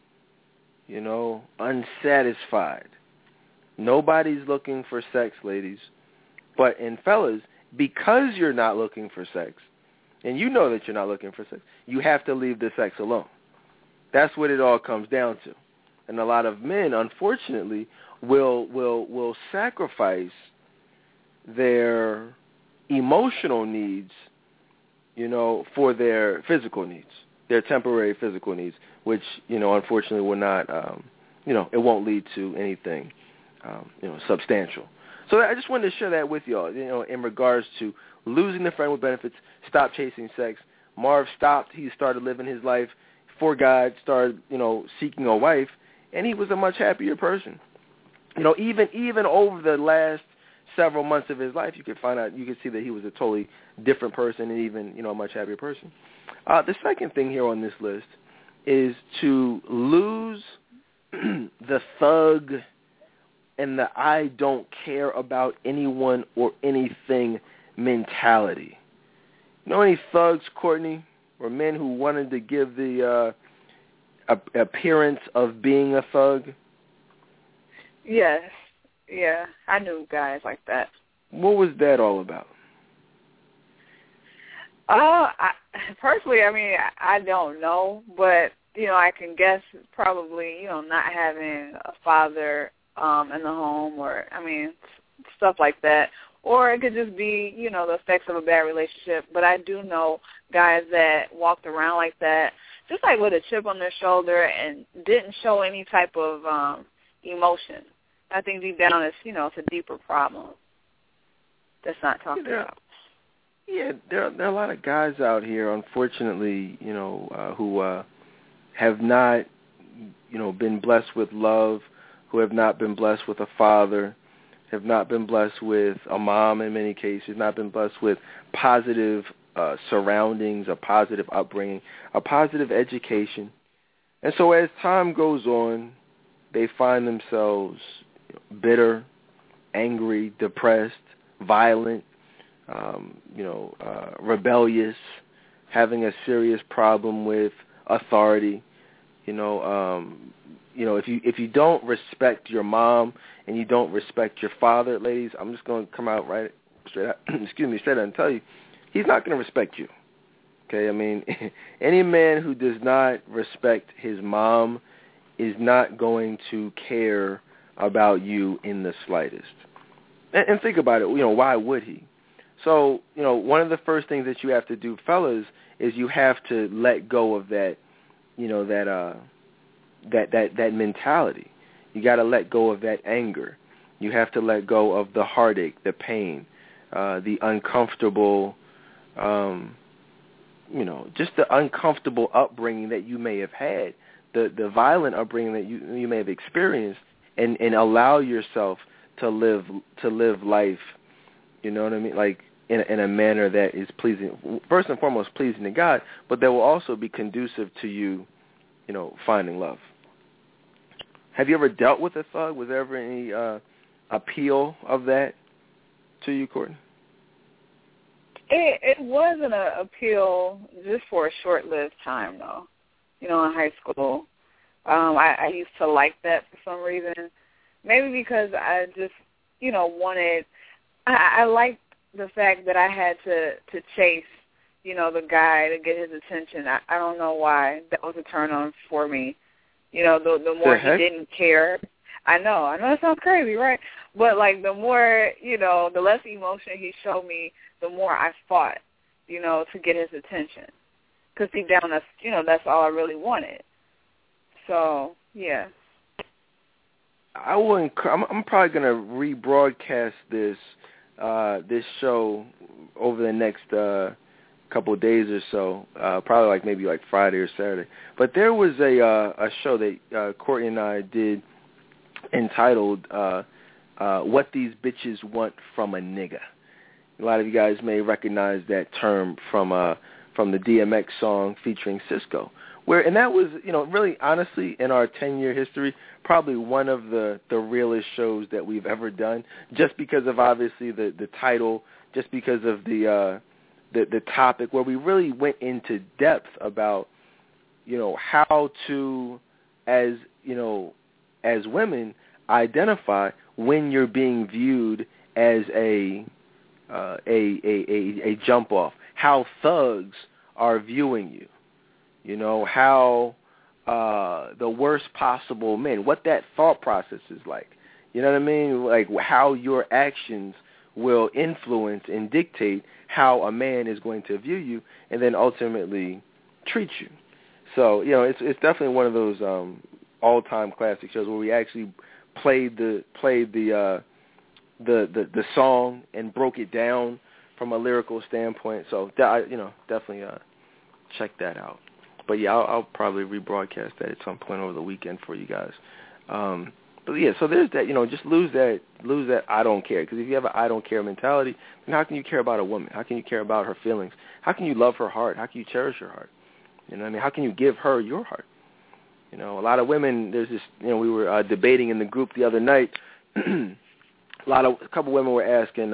unsatisfied. Nobody's looking for sex, ladies. And fellas, because you're not looking for sex, and you know that you're not looking for sex, you have to leave the sex alone. That's what it all comes down to. And a lot of men, unfortunately, will sacrifice their emotional needs, for their physical needs, their temporary physical needs, which, unfortunately will not, it won't lead to anything, substantial. So I just wanted to share that with y'all, in regards to losing the friend with benefits, stop chasing sex. Marv stopped. He started living his life for God, started, seeking a wife, and he was a much happier person. Even over the last several months of his life, you could see that he was a totally different person and even, a much happier person. The second thing here on this list is to lose the thug and the I don't care about anyone or anything mentality. Know any thugs, Courtney, or men who wanted to give the appearance of being a thug? Yes. Yeah, I knew guys like that. What was that all about? Personally, I don't know, but, I can guess probably, not having a father in the home or, stuff like that. Or it could just be, the effects of a bad relationship. But I do know guys that walked around like that, just like with a chip on their shoulder and didn't show any type of emotion. I think deep down it's, it's a deeper problem that's not talked about. Yeah, there are a lot of guys out here, unfortunately, who have not, been blessed with love, who have not been blessed with a father, have not been blessed with a mom in many cases, not been blessed with positive surroundings, a positive upbringing, a positive education. And so as time goes on, they find themselves bitter, angry, depressed, violent, rebellious, having a serious problem with authority. If you don't respect your mom and you don't respect your father, ladies, I'm just going to come out straight out and tell you, he's not going to respect you. Okay, any man who does not respect his mom is not going to care about you in the slightest. And think about it, why would he? So, one of the first things that you have to do, fellas, is you have to let go of that, that mentality. You got to let go of that anger. You have to let go of the heartache, the pain, the uncomfortable, just the uncomfortable upbringing that you may have had, the violent upbringing that you may have experienced, and allow yourself to live life, like in a manner that is pleasing, first and foremost pleasing to God, but that will also be conducive to you, finding love. Have you ever dealt with a thug? Was there ever any appeal of that to you, Courtney? It was an appeal just for a short-lived time, though. In high school, I used to like that for some reason. Maybe because I just, wanted. I liked the fact that I had to chase, the guy to get his attention. I don't know why. That was a turn on for me. The more he didn't care. I know it sounds crazy, right? But the more, the less emotion he showed me, the more I fought, to get his attention. Because deep down, that's all I really wanted. So, yeah. I'm probably going to rebroadcast this show over the next couple of days or so, probably maybe Friday or Saturday. But there was a show that Courtney and I did entitled "What These Bitches Want from a Nigga." A lot of you guys may recognize that term from the DMX song featuring Cisco. And that was, really honestly, in our 10-year history, probably one of the realest shows that we've ever done, just because of obviously the title, just because of the topic, where we really went into depth about, how to, as women, identify when you're being viewed as a jump off, how thugs are viewing you. How the worst possible men, what that thought process is like. You know what I mean? How your actions will influence and dictate how a man is going to view you and then ultimately treat you. So, it's definitely one of those all-time classic shows where we actually played the song and broke it down from a lyrical standpoint. So, definitely check that out. But yeah, I'll probably rebroadcast that at some point over the weekend for you guys. But yeah, so there's that. Just lose that I don't care. Because if you have an I don't care mentality, then how can you care about a woman? How can you care about her feelings? How can you love her heart? How can you cherish her heart? How can you give her your heart? A lot of women. There's this. We were debating in the group the other night. A couple women were asking,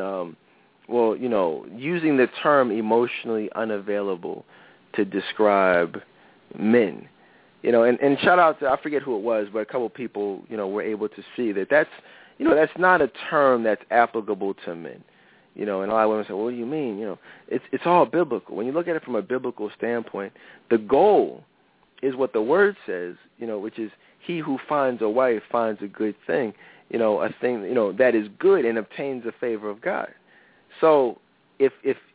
using the term emotionally unavailable to describe men, and shout out to, I forget who it was, but a couple of people, were able to see that's not a term that's applicable to men, and a lot of women say, well, what do you mean? It's all biblical. When you look at it from a biblical standpoint, the goal is what the word says, which is he who finds a wife finds a good thing, a thing, that is good and obtains the favor of God. So if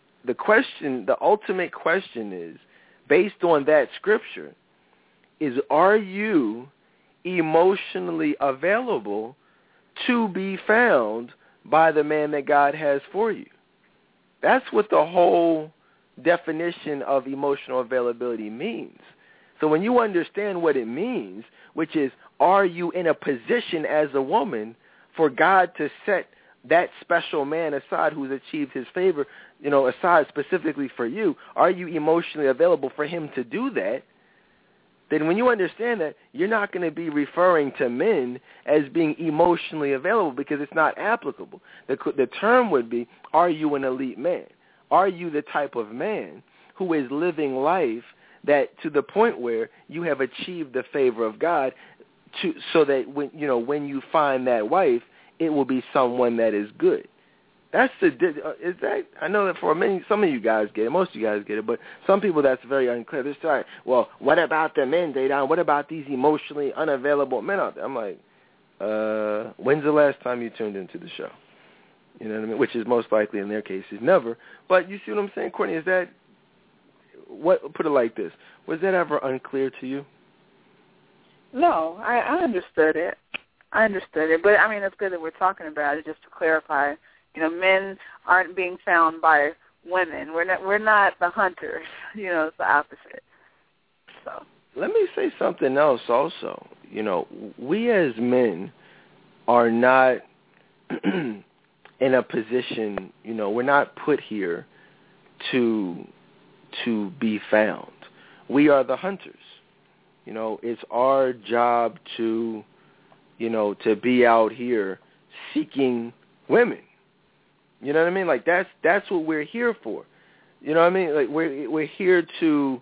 the ultimate question is, based on that scripture, is are you emotionally available to be found by the man that God has for you? That's what the whole definition of emotional availability means. So when you understand what it means, which is, are you in a position as a woman for God to set that special man aside who's achieved his favor, aside specifically for you, are you emotionally available for him to do that? Then when you understand that, you're not going to be referring to men as being emotionally available because it's not applicable. The term would be, are you an elite man? Are you the type of man who is living life that to the point where you have achieved the favor of God so that when you find that wife, it will be someone that is good. That's I know that for some of you guys get it, most of you guys get it, but some people that's very unclear. They're saying, well, what about the men, Dedan? What about these emotionally unavailable men out there? I'm like, when's the last time you tuned into the show? You know what I mean? Which is most likely in their case is never. But you see what I'm saying, Courtney? Is that, put it like this, was that ever unclear to you? No, I understood it. But I mean, it's good that we're talking about it just to clarify. Men aren't being found by women. We're not the hunters. It's the opposite. So let me say something else also. We as men are not in a position, we're not put here to be found. We are the hunters. It's our job to be out here seeking women. You know what I mean? Like that's what we're here for. You know what I mean? Like we're here to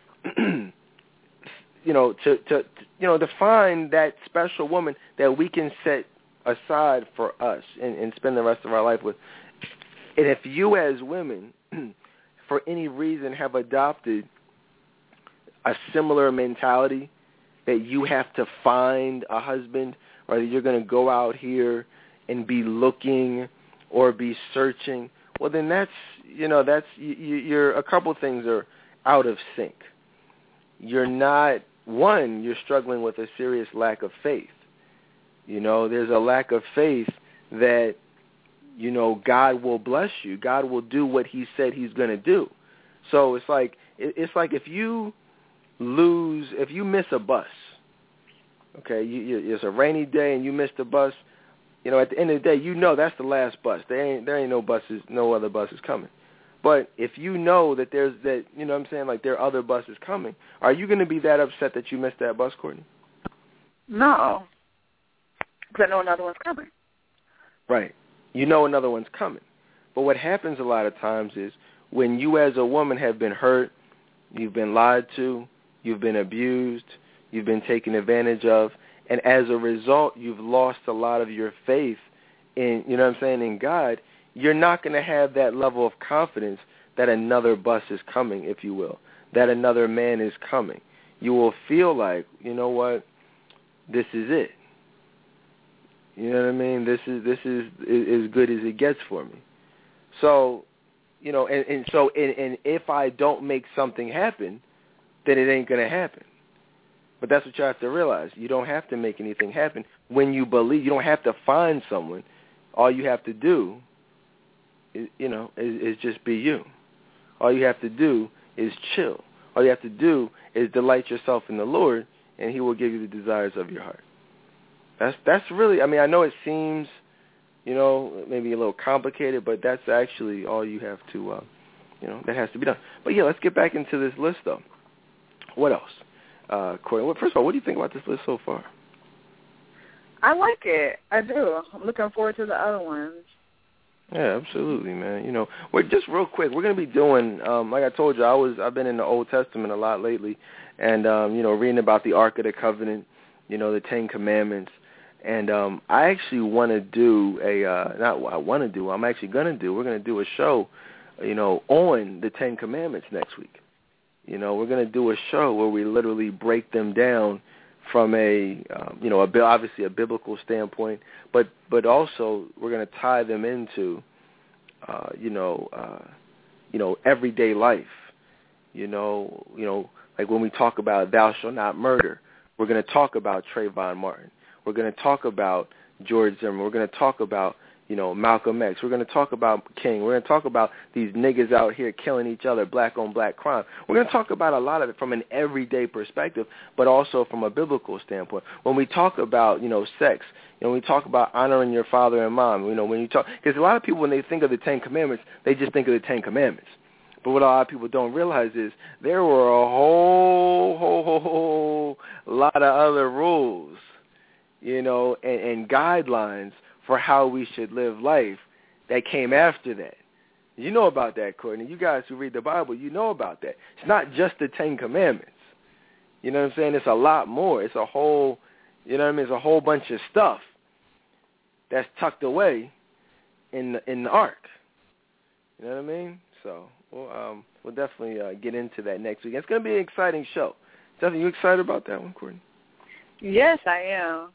to find that special woman that we can set aside for us and spend the rest of our life with. And if you as women for any reason have adopted a similar mentality that you have to find a husband, or that you're going to go out here and be looking or be searching, well, then you're a couple things are out of sync. You're struggling with a serious lack of faith. There's a lack of faith that, God will bless you. God will do what he said he's going to do. So it's like if you miss a bus, okay, it's a rainy day and you missed a bus, at the end of the day, that's the last bus. There ain't no other buses coming. But if you know that there are other buses coming, are you going to be that upset that you missed that bus, Courtney? No, because I know another one's coming. Right. Another one's coming. But what happens a lot of times is when you as a woman have been hurt, you've been lied to, you've been abused, you've been taken advantage of, and as a result, you've lost a lot of your faith in, in God, you're not going to have that level of confidence that another bus is coming, if you will, that another man is coming. You will feel like, you know what, this is it. You know what I mean? This is as good as it gets for me. So, you know, and if I don't make something happen, then it ain't gonna happen. But that's what you have to realize. You don't have to make anything happen when you believe. You don't have to find someone. All you have to do is, you know, is just be you. All you have to do is chill. All you have to do is delight yourself in the Lord, and He will give you the desires of your heart. That's really, I mean, I know it seems, you know, maybe a little complicated, but that's actually all you have to, you know, that has to be done. But yeah, let's get back into this list, though. What else? Corey, well, first of all, what do you think about this list so far? I like it. I do. I'm looking forward to the other ones. Yeah, absolutely, man. You know, just real quick, we're going to be doing, like I told you, I've been in the Old Testament a lot lately, and, you know, reading about the Ark of the Covenant, you know, the Ten Commandments. And I actually want to do I'm actually going to do, we're going to do a show, you know, on the Ten Commandments next week. You know, we're going to do a show where we literally break them down from a, you know, obviously a biblical standpoint, but also we're going to tie them into, you know, everyday life. You know, like when we talk about thou shalt not murder, we're going to talk about Trayvon Martin. We're going to talk about George Zimmerman. We're going to talk about, you know, Malcolm X. We're going to talk about King. We're going to talk about these niggas out here killing each other, black-on-black crime. We're going to talk about a lot of it from an everyday perspective, but also from a biblical standpoint. When we talk about, you know, sex, you know, when we talk about honoring your father and mom, you know, when you talk, because a lot of people, when they think of the Ten Commandments, they just think of the Ten Commandments. But what a lot of people don't realize is there were a whole lot of other rules, you know, and guidelines for how we should live life that came after that. You know about that, Courtney. You guys who read the Bible, you know about that. It's not just the Ten Commandments. You know what I'm saying? It's a lot more. It's a whole, you know what I mean? It's a whole bunch of stuff that's tucked away in the Ark. You know what I mean? So we'll definitely get into that next week. It's going to be an exciting show. Definitely, you excited about that one, Courtney? Yes, I am.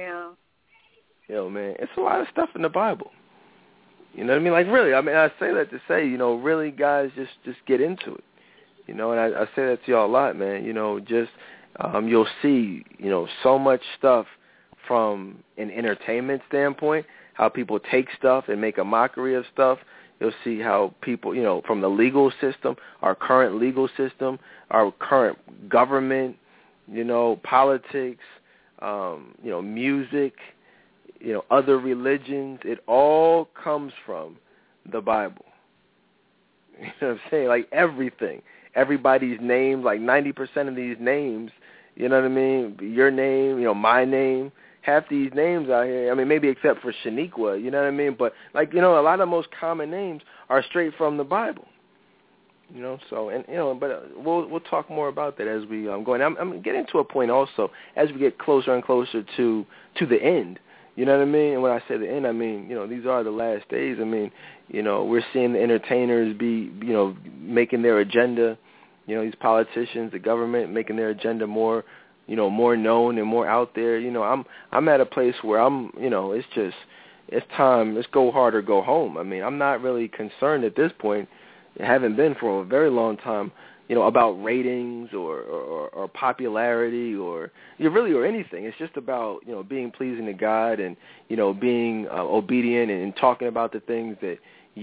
Yo, man, it's a lot of stuff in the Bible. You know what I mean? Like, really, I mean, I say that to say, you know, really, guys, just get into it. You know, and I say that to y'all a lot, man. You know, just you'll see, you know, so much stuff from an entertainment standpoint, how people take stuff and make a mockery of stuff. You'll see how people, you know, from the legal system, our current legal system, our current government, you know, politics, you know, music, you know, other religions, it all comes from the Bible. You know what I'm saying? Like everything. Everybody's name, like 90% of these names, you know what I mean? Your name, you know, my name, half these names out here, I mean, maybe except for Shaniqua, you know what I mean? But, like, you know, a lot of the most common names are straight from the Bible. You know, so, and, you know, but we'll talk more about that as we go. And I'm getting to a point also, as we get closer and closer to the end, you know what I mean? And when I say the end, I mean, you know, these are the last days. I mean, you know, we're seeing the entertainers be, you know, making their agenda, you know, these politicians, the government, making their agenda more, you know, more known and more out there. You know, I'm at a place where I'm, you know, it's time, let's go hard or go home. I mean, I'm not really concerned at this point, haven't been for a very long time, you know, about ratings or popularity or anything. It's just about, you know, being pleasing to God and, you know, being obedient and talking about the things that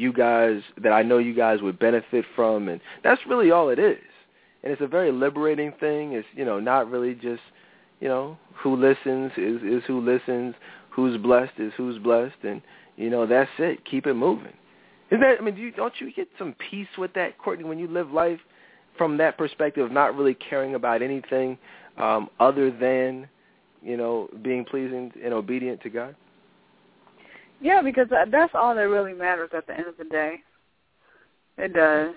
I know you guys would benefit from, and that's really all it is. And it's a very liberating thing. It's, you know, not really just, you know, who listens is who listens, who's blessed is who's blessed, and, you know, that's it. Keep it moving. Isn't that, I mean, don't you get some peace with that, Courtney, when you live life from that perspective of not really caring about anything other than, you know, being pleasing and obedient to God? Yeah, because that's all that really matters at the end of the day. It does.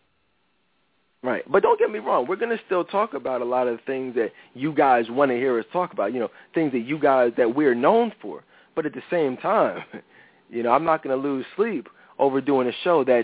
Right. But don't get me wrong. We're going to still talk about a lot of things that you guys want to hear us talk about, you know, things that you guys, that we're known for. But at the same time, you know, I'm not going to lose sleep over doing a show that's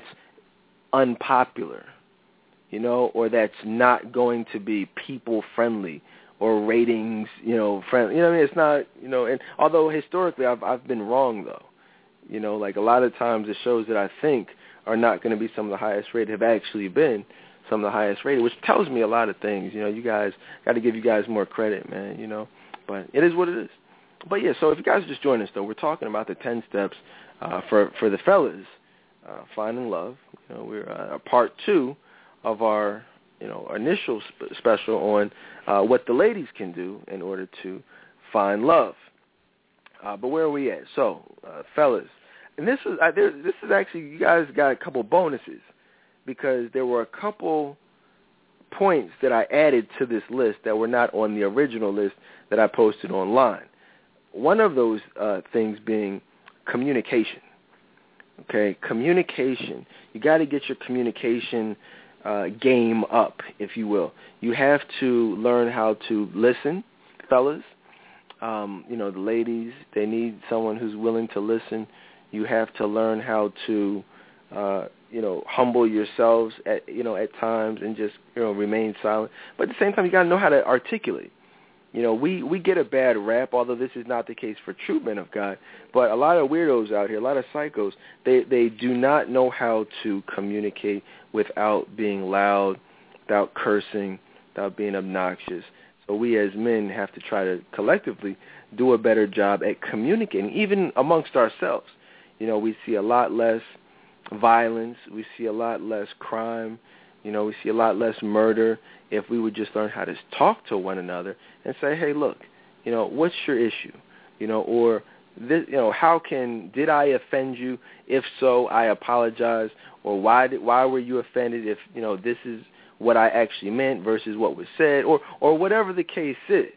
unpopular, you know, or that's not going to be people-friendly, or ratings, friendly. What I mean? It's not, and although historically I've been wrong though. Like a lot of times the shows that I think are not going to be some of the highest rated have actually been some of the highest rated, which tells me a lot of things. You guys got to give you guys more credit, man, but it is what it is. But yeah, so if you guys just join us though, we're talking about the 10 steps for the fellas finding love. We're part 2 of our initial special on what the ladies can do in order to find love. But where are we at? So, fellas, and this is actually, you guys got a couple bonuses because there were a couple points that I added to this list that were not on the original list that I posted online. One of those things being communication. Okay, communication. You got to get your communication game up, if you will. You have to learn how to listen, fellas. The ladies, they need someone who's willing to listen. You have to learn how to, humble yourselves at times and just, remain silent. But at the same time, you got to know how to articulate. We get a bad rap, although this is not the case for true men of God. But a lot of weirdos out here, a lot of psychos, they do not know how to communicate without being loud, without cursing, without being obnoxious. So we as men have to try to collectively do a better job at communicating, even amongst ourselves. We see a lot less violence. We see a lot less crime. We see a lot less murder if we would just learn how to talk to one another and say, hey, look, what's your issue? Or this, did I offend you? If so, I apologize. Or why were you offended if, this is what I actually meant versus what was said, or whatever the case is.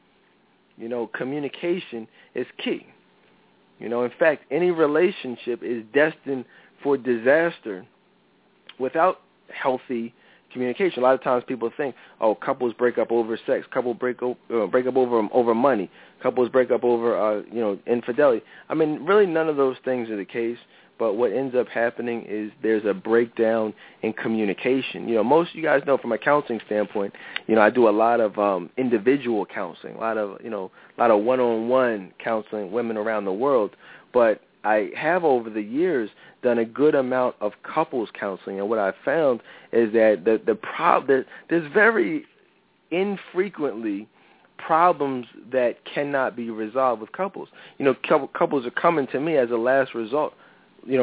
Communication is key. In fact, any relationship is destined for disaster without healthy communication. A lot of times people think, couples break up over sex, couples break up over money, couples break up over infidelity. I mean, really none of those things are the case. But what ends up happening is there's a breakdown in communication. Most of you guys know from a counseling standpoint, I do a lot of individual counseling, a lot of one-on-one counseling, women around the world. But I have over the years done a good amount of couples counseling, and what I've found is that there's very infrequently problems that cannot be resolved with couples. Couples are coming to me as a last resort. They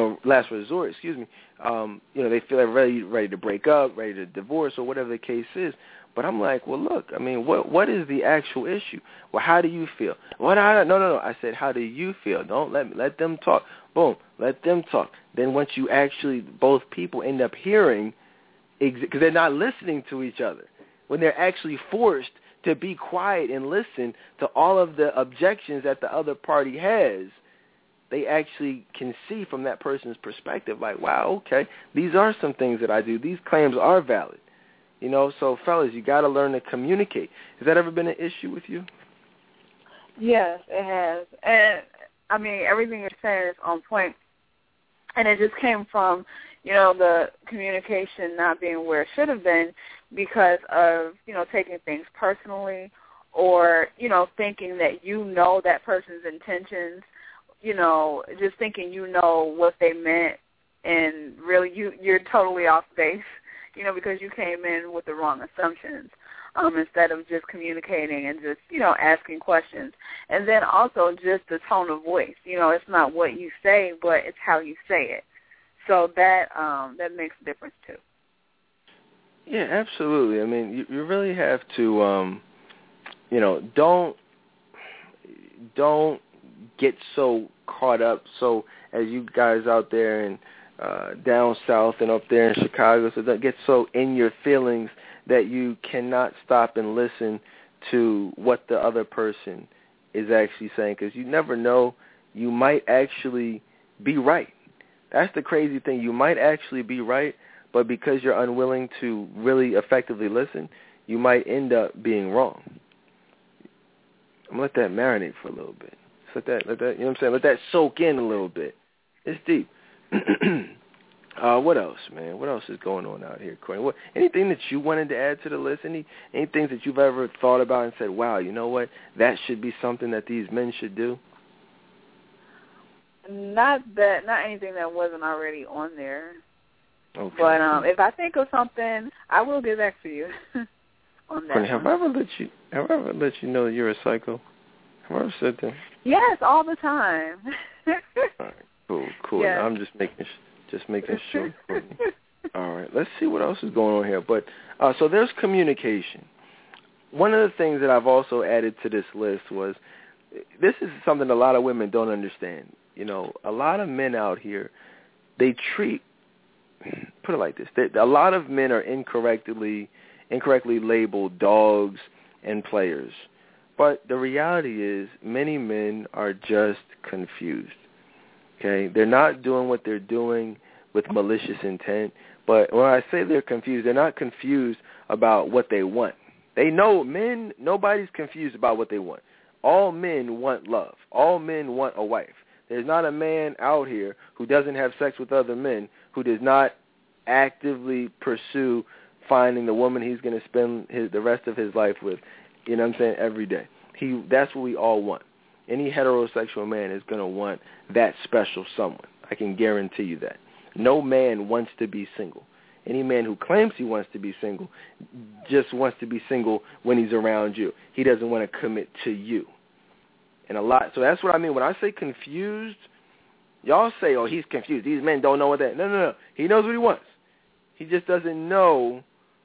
feel they're ready to break up, ready to divorce, or whatever the case is. But I'm like, well, look, I mean, what is the actual issue? Well, how do you feel? No. I said, how do you feel? Don't let them talk. Boom, let them talk. Then once you actually, both people end up hearing, because they're not listening to each other, when they're actually forced to be quiet and listen to all of the objections that the other party has, they actually can see from that person's perspective, like, wow, okay, these are some things that I do. These claims are valid. So fellas, you got to learn to communicate. Has that ever been an issue with you? Yes, it has. And, I mean, everything you're saying is on point. And it just came from, the communication not being where it should have been because of, taking things personally or, thinking that that person's intentions, just thinking what they meant, and really you're totally off base, because you came in with the wrong assumptions instead of just communicating and just, asking questions. And then also just the tone of voice. It's not what you say, but it's how you say it. So that makes a difference too. Yeah, absolutely. I mean, you really have to, don't get so caught up. So as you guys out there and down south and up there in Chicago, so don't get so in your feelings that you cannot stop and listen to what the other person is actually saying, because you never know, you might actually be right. That's the crazy thing. You might actually be right, but because you're unwilling to really effectively listen, you might end up being wrong. I'm going to let that marinate for a little bit. Let that, you know what I'm saying? Let that soak in a little bit. It's deep. What else, man? What else is going on out here, Courtney? Anything that you wanted to add to the list? Any things that you've ever thought about and said, wow, you know what? That should be something that these men should do? Not anything that wasn't already on there. Okay. But if I think of something, I will get back to you on that. Courtney, have I ever let you know you're a psycho? Have I ever said that? Yes, all the time. All right, cool. Yes. I'm just making sure. Courtney. All right, let's see what else is going on here. But so there's communication. One of the things that I've also added to this list was, this is something a lot of women don't understand. You know, a lot of men out here, they put it like this, a lot of men are incorrectly labeled dogs and players. But the reality is many men are just confused. Okay? They're not doing what they're doing with malicious intent. But when I say they're confused, they're not confused about what they want. They know nobody's confused about what they want. All men want love. All men want a wife. There's not a man out here who doesn't have sex with other men, who does not actively pursue finding the woman he's going to spend the rest of his life with, you know what I'm saying, every day. That's what we all want. Any heterosexual man is going to want that special someone. I can guarantee you that. No man wants to be single. Any man who claims he wants to be single just wants to be single when he's around you. He doesn't want to commit to you. So that's what I mean. When I say confused, y'all say, oh, he's confused. These men don't know what that. No. He knows what he wants. He just doesn't know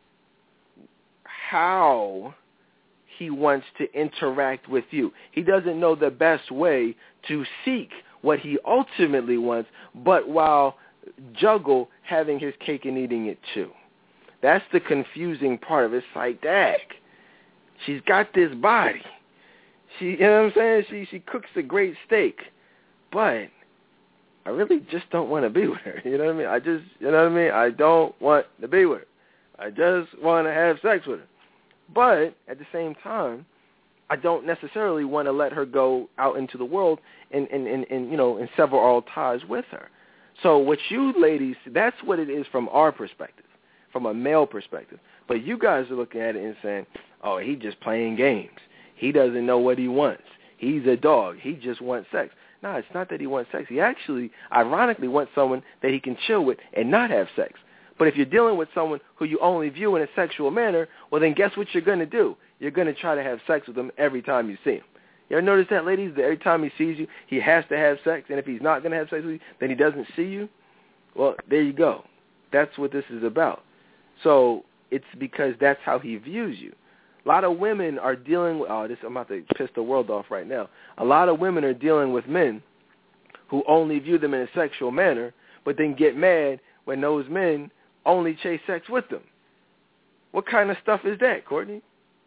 how he wants to interact with you. He doesn't know the best way to seek what he ultimately wants, but while juggle having his cake and eating it too. That's the confusing part of it. It's like, dang, she's got this body. You know what I'm saying? She cooks a great steak, but I really just don't want to be with her. You know what I mean? I don't want to be with her. I just want to have sex with her. But at the same time, I don't necessarily want to let her go out into the world and sever all ties with her. So what you ladies, that's what it is from our perspective, from a male perspective. But you guys are looking at it and saying, oh, he's just playing games. He doesn't know what he wants. He's a dog. He just wants sex. No, it's not that he wants sex. He actually, ironically, wants someone that he can chill with and not have sex. But if you're dealing with someone who you only view in a sexual manner, well, then guess what you're going to do? You're going to try to have sex with him every time you see him. You ever notice that, ladies, that every time he sees you, he has to have sex, and if he's not going to have sex with you, then he doesn't see you? Well, there you go. That's what this is about. So it's because that's how he views you. A lot of women are dealing with, I'm about to piss the world off right now. A lot of women are dealing with men who only view them in a sexual manner, but then get mad when those men only chase sex with them. What kind of stuff is that, Courtney?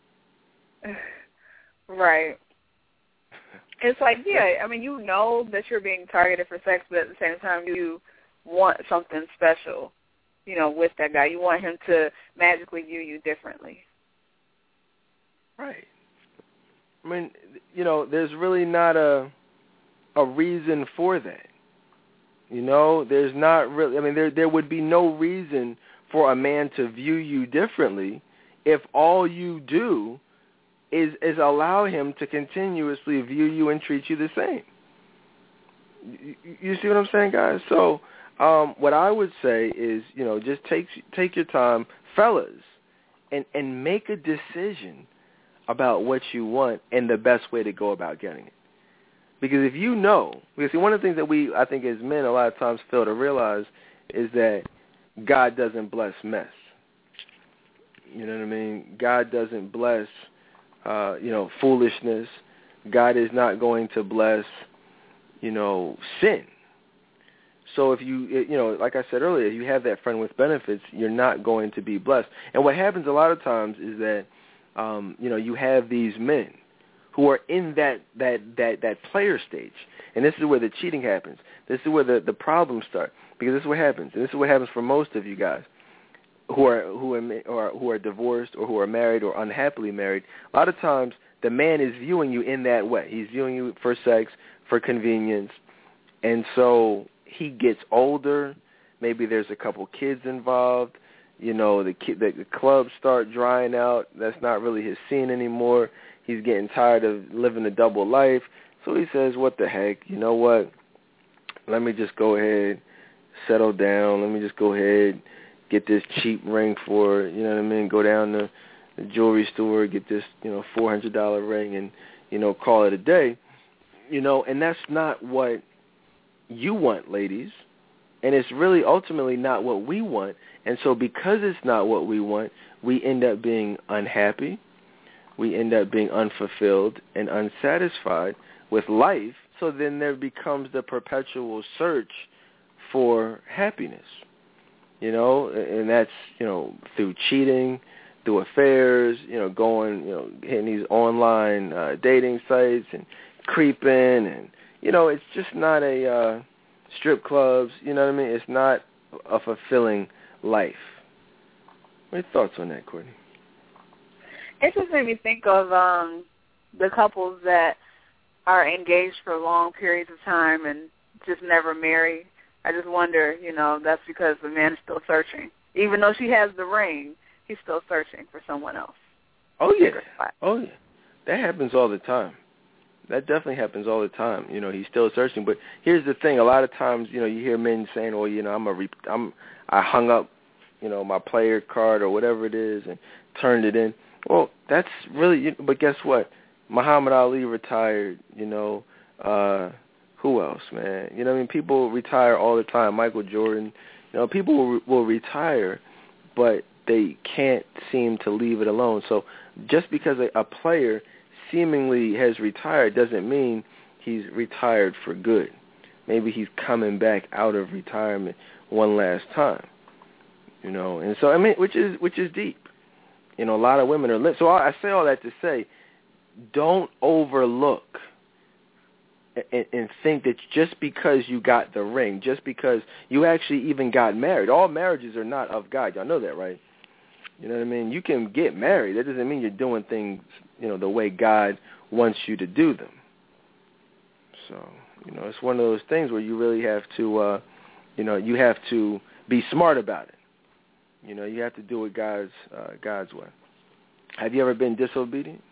Right. It's like, yeah, I mean, you know that you're being targeted for sex, but at the same time you want something special, with that guy. You want him to magically view you differently. Right. I mean, there's really not a reason for that. There's not really, I mean, there would be no reason for a man to view you differently if all you do is allow him to continuously view you and treat you the same. You see what I'm saying, guys? So what I would say is, just take your time, fellas, and make a decision about what you want and the best way to go about getting it. Because if because see, one of the things that I think as men a lot of times fail to realize is that God doesn't bless mess. You know what I mean? God doesn't bless, foolishness. God is not going to bless, sin. So if you, like I said earlier, if you have that friend with benefits, you're not going to be blessed. And what happens a lot of times is that, you have these men who are in that player stage, and this is where the cheating happens. This is where the problems start, because this is what happens, and this is what happens for most of you guys who are divorced or who are married or unhappily married. A lot of times, the man is viewing you in that way. He's viewing you for sex, for convenience, and so he gets older. Maybe there's a couple kids involved. The clubs start drying out. That's not really his scene anymore. He's getting tired of living a double life. So he says, what the heck? You know what? Let me just go ahead, settle down. Let me just go ahead, get this cheap ring for, go down to the jewelry store, get this, $400 ring and, call it a day. And that's not what you want, ladies. And it's really ultimately not what we want. And so because it's not what we want, we end up being unhappy. We end up being unfulfilled and unsatisfied with life. So then there becomes the perpetual search for happiness, and that's, through cheating, through affairs, hitting these online dating sites and creeping. And, it's just not a strip clubs, It's not a fulfilling life. What are your thoughts on that, Courtney? It just made me think of the couples that are engaged for long periods of time and just never marry. I just wonder, that's because the man is still searching. Even though she has the ring, he's still searching for someone else. Oh, yeah. Oh, yeah. That happens all the time. That definitely happens all the time. He's still searching. But here's the thing. A lot of times, you hear men saying, I hung up, my player card or whatever it is and turned it in. Well, that's really, but guess what? Muhammad Ali retired, who else, man? People retire all the time. Michael Jordan, people will retire, but they can't seem to leave it alone. So just because a player seemingly has retired doesn't mean he's retired for good. Maybe he's coming back out of retirement one last time, And so, which is deep. A lot of women are so I say all that to say, don't overlook and think that just because you got the ring, just because you actually even got married, all marriages are not of God. Y'all know that, right? You know what I mean? You can get married. That doesn't mean you're doing things, the way God wants you to do them. So, it's one of those things where you really have to, you have to be smart about it. You have to do it God's way. Have you ever been disobedient?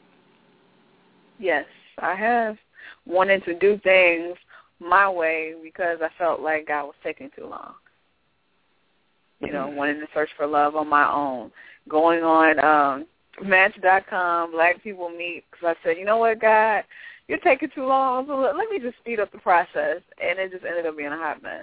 Yes, I have. Wanted to do things my way because I felt like God was taking too long. Wanting to search for love on my own. Going on Match.com, Black People Meet, because I said, you know what, God, you're taking too long, so let me just speed up the process. And it just ended up being a hot mess.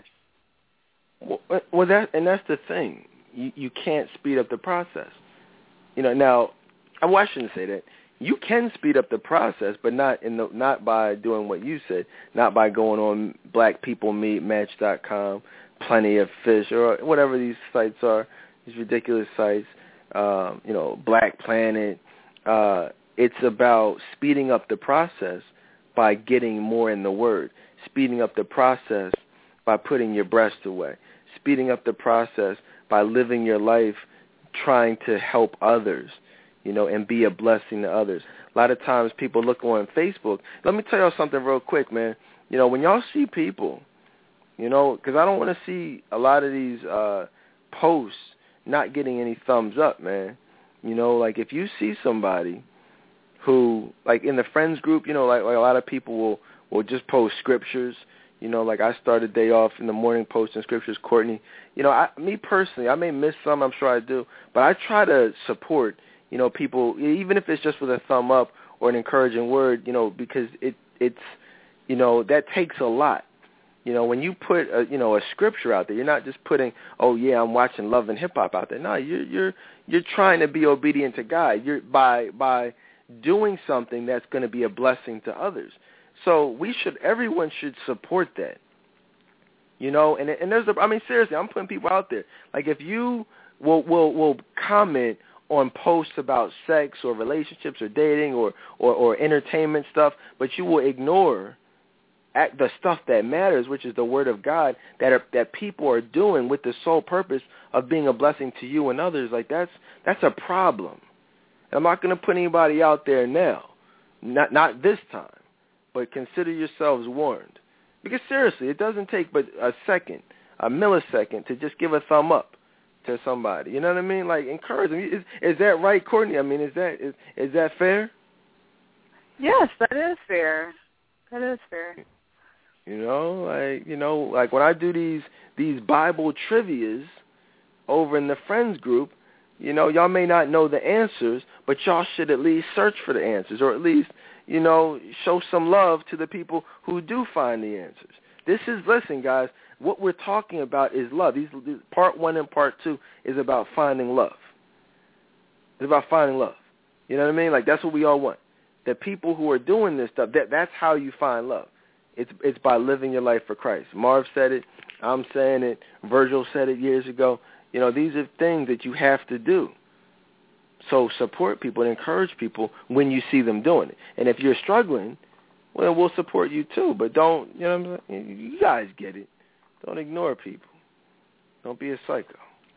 Well, that's the thing. You can't speed up the process. Now, I shouldn't say that. You can speed up the process, but not by doing what you said, not by going on Black People Meet, Match.com, Plenty of Fish, or whatever these sites are, these ridiculous sites, Black Planet. It's about speeding up the process by getting more in the Word, speeding up the process by putting your breast away, speeding up the process by living your life trying to help others, and be a blessing to others. A lot of times people look on Facebook. Let me tell y'all something real quick, man. When y'all see people, because I don't want to see a lot of these posts not getting any thumbs up, man. Like if you see somebody who, like in the friends group, like a lot of people will just post scriptures. Like I started the day off in the morning posting scriptures, Courtney. Me personally, I may miss some, I'm sure I do, but I try to support people, even if it's just with a thumb up or an encouraging word, because it's that takes a lot. When you put a scripture out there, you're not just putting, oh yeah, I'm watching Love and Hip Hop out there. No, you're trying to be obedient to God. You're by doing something that's going to be a blessing to others. So everyone should support that. And there's seriously, I'm putting people out there. Like if you will comment on posts about sex or relationships or dating or entertainment stuff, but you will ignore the stuff that matters, which is the Word of God, that people are doing with the sole purpose of being a blessing to you and others, like that's a problem. And I'm not going to put anybody out there now, not this time, but consider yourselves warned. Because seriously, it doesn't take but a second a millisecond to just give a thumb up to somebody. You know what I mean? Like, encourage them. Is that right, Courtney? I mean, is that fair? Yes, that is fair. That is fair. Like when I do these Bible trivias over in the friends group, y'all may not know the answers, but y'all should at least search for the answers, or at least, show some love to the people who do find the answers. Listen, guys, what we're talking about is love. These part 1 and part 2 is about finding love. It's about finding love. You know what I mean? Like, that's what we all want. The people who are doing this stuff, that's how you find love. It's by living your life for Christ. Marv said it. I'm saying it. Virgil said it years ago. These are things that you have to do. So support people and encourage people when you see them doing it. And if you're struggling, well, we'll support you too. But don't, you guys get it. Don't ignore people. Don't be a psycho.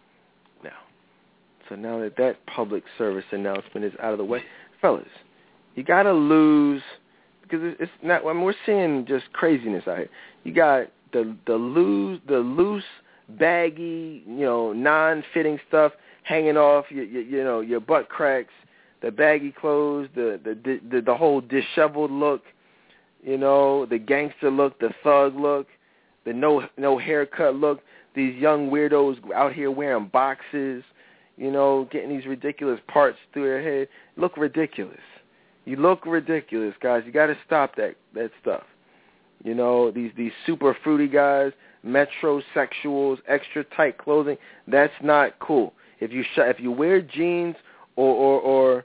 Now that public service announcement is out of the way, fellas, you got to lose, because it's not, we're seeing just craziness out here. You got the loose, baggy, non-fitting stuff hanging off your butt cracks, the baggy clothes, the whole disheveled look, the gangster look, the thug look, the no haircut look. These young weirdos out here wearing boxes, getting these ridiculous parts through their head. Look ridiculous. You look ridiculous, guys. You got to stop that stuff. These super fruity guys, metrosexuals, extra tight clothing. That's not cool. If you wear jeans or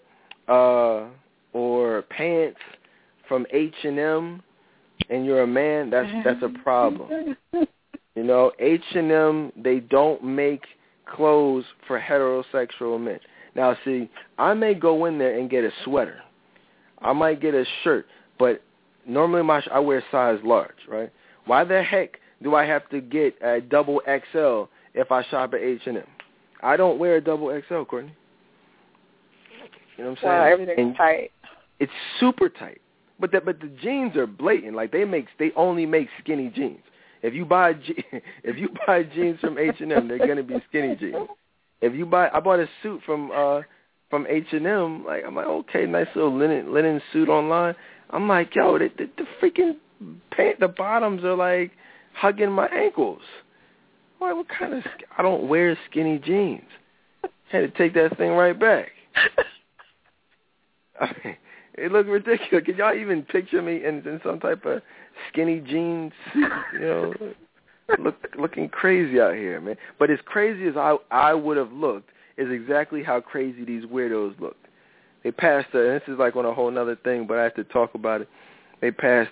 pants from H&M and you're a man, that's a problem. H&M, they don't make clothes for heterosexual men. Now, see, I may go in there and get a sweater. I might get a shirt, but normally I wear size large, right? Why the heck do I have to get a double XL if I shop at H&M? I don't wear a double XL, Courtney. You know what I'm saying? Wow, everything's tight. It's super tight. But the jeans are blatant. Like, they only make skinny jeans. If you buy jeans from H&M, they're gonna be skinny jeans. I bought a suit from H&M. Like, I'm like, okay, nice little linen suit online. I'm like, yo, the freaking the bottoms are like hugging my ankles. I'm like, what kind of? I don't wear skinny jeans. Had to take that thing right back. I mean, it looked ridiculous. Can y'all even picture me in some type of skinny jeans suit? Looking crazy out here, man. But as crazy as I would have looked is exactly how crazy these weirdos looked. They passed, and this is like on a whole other thing, but I have to talk about it. They passed,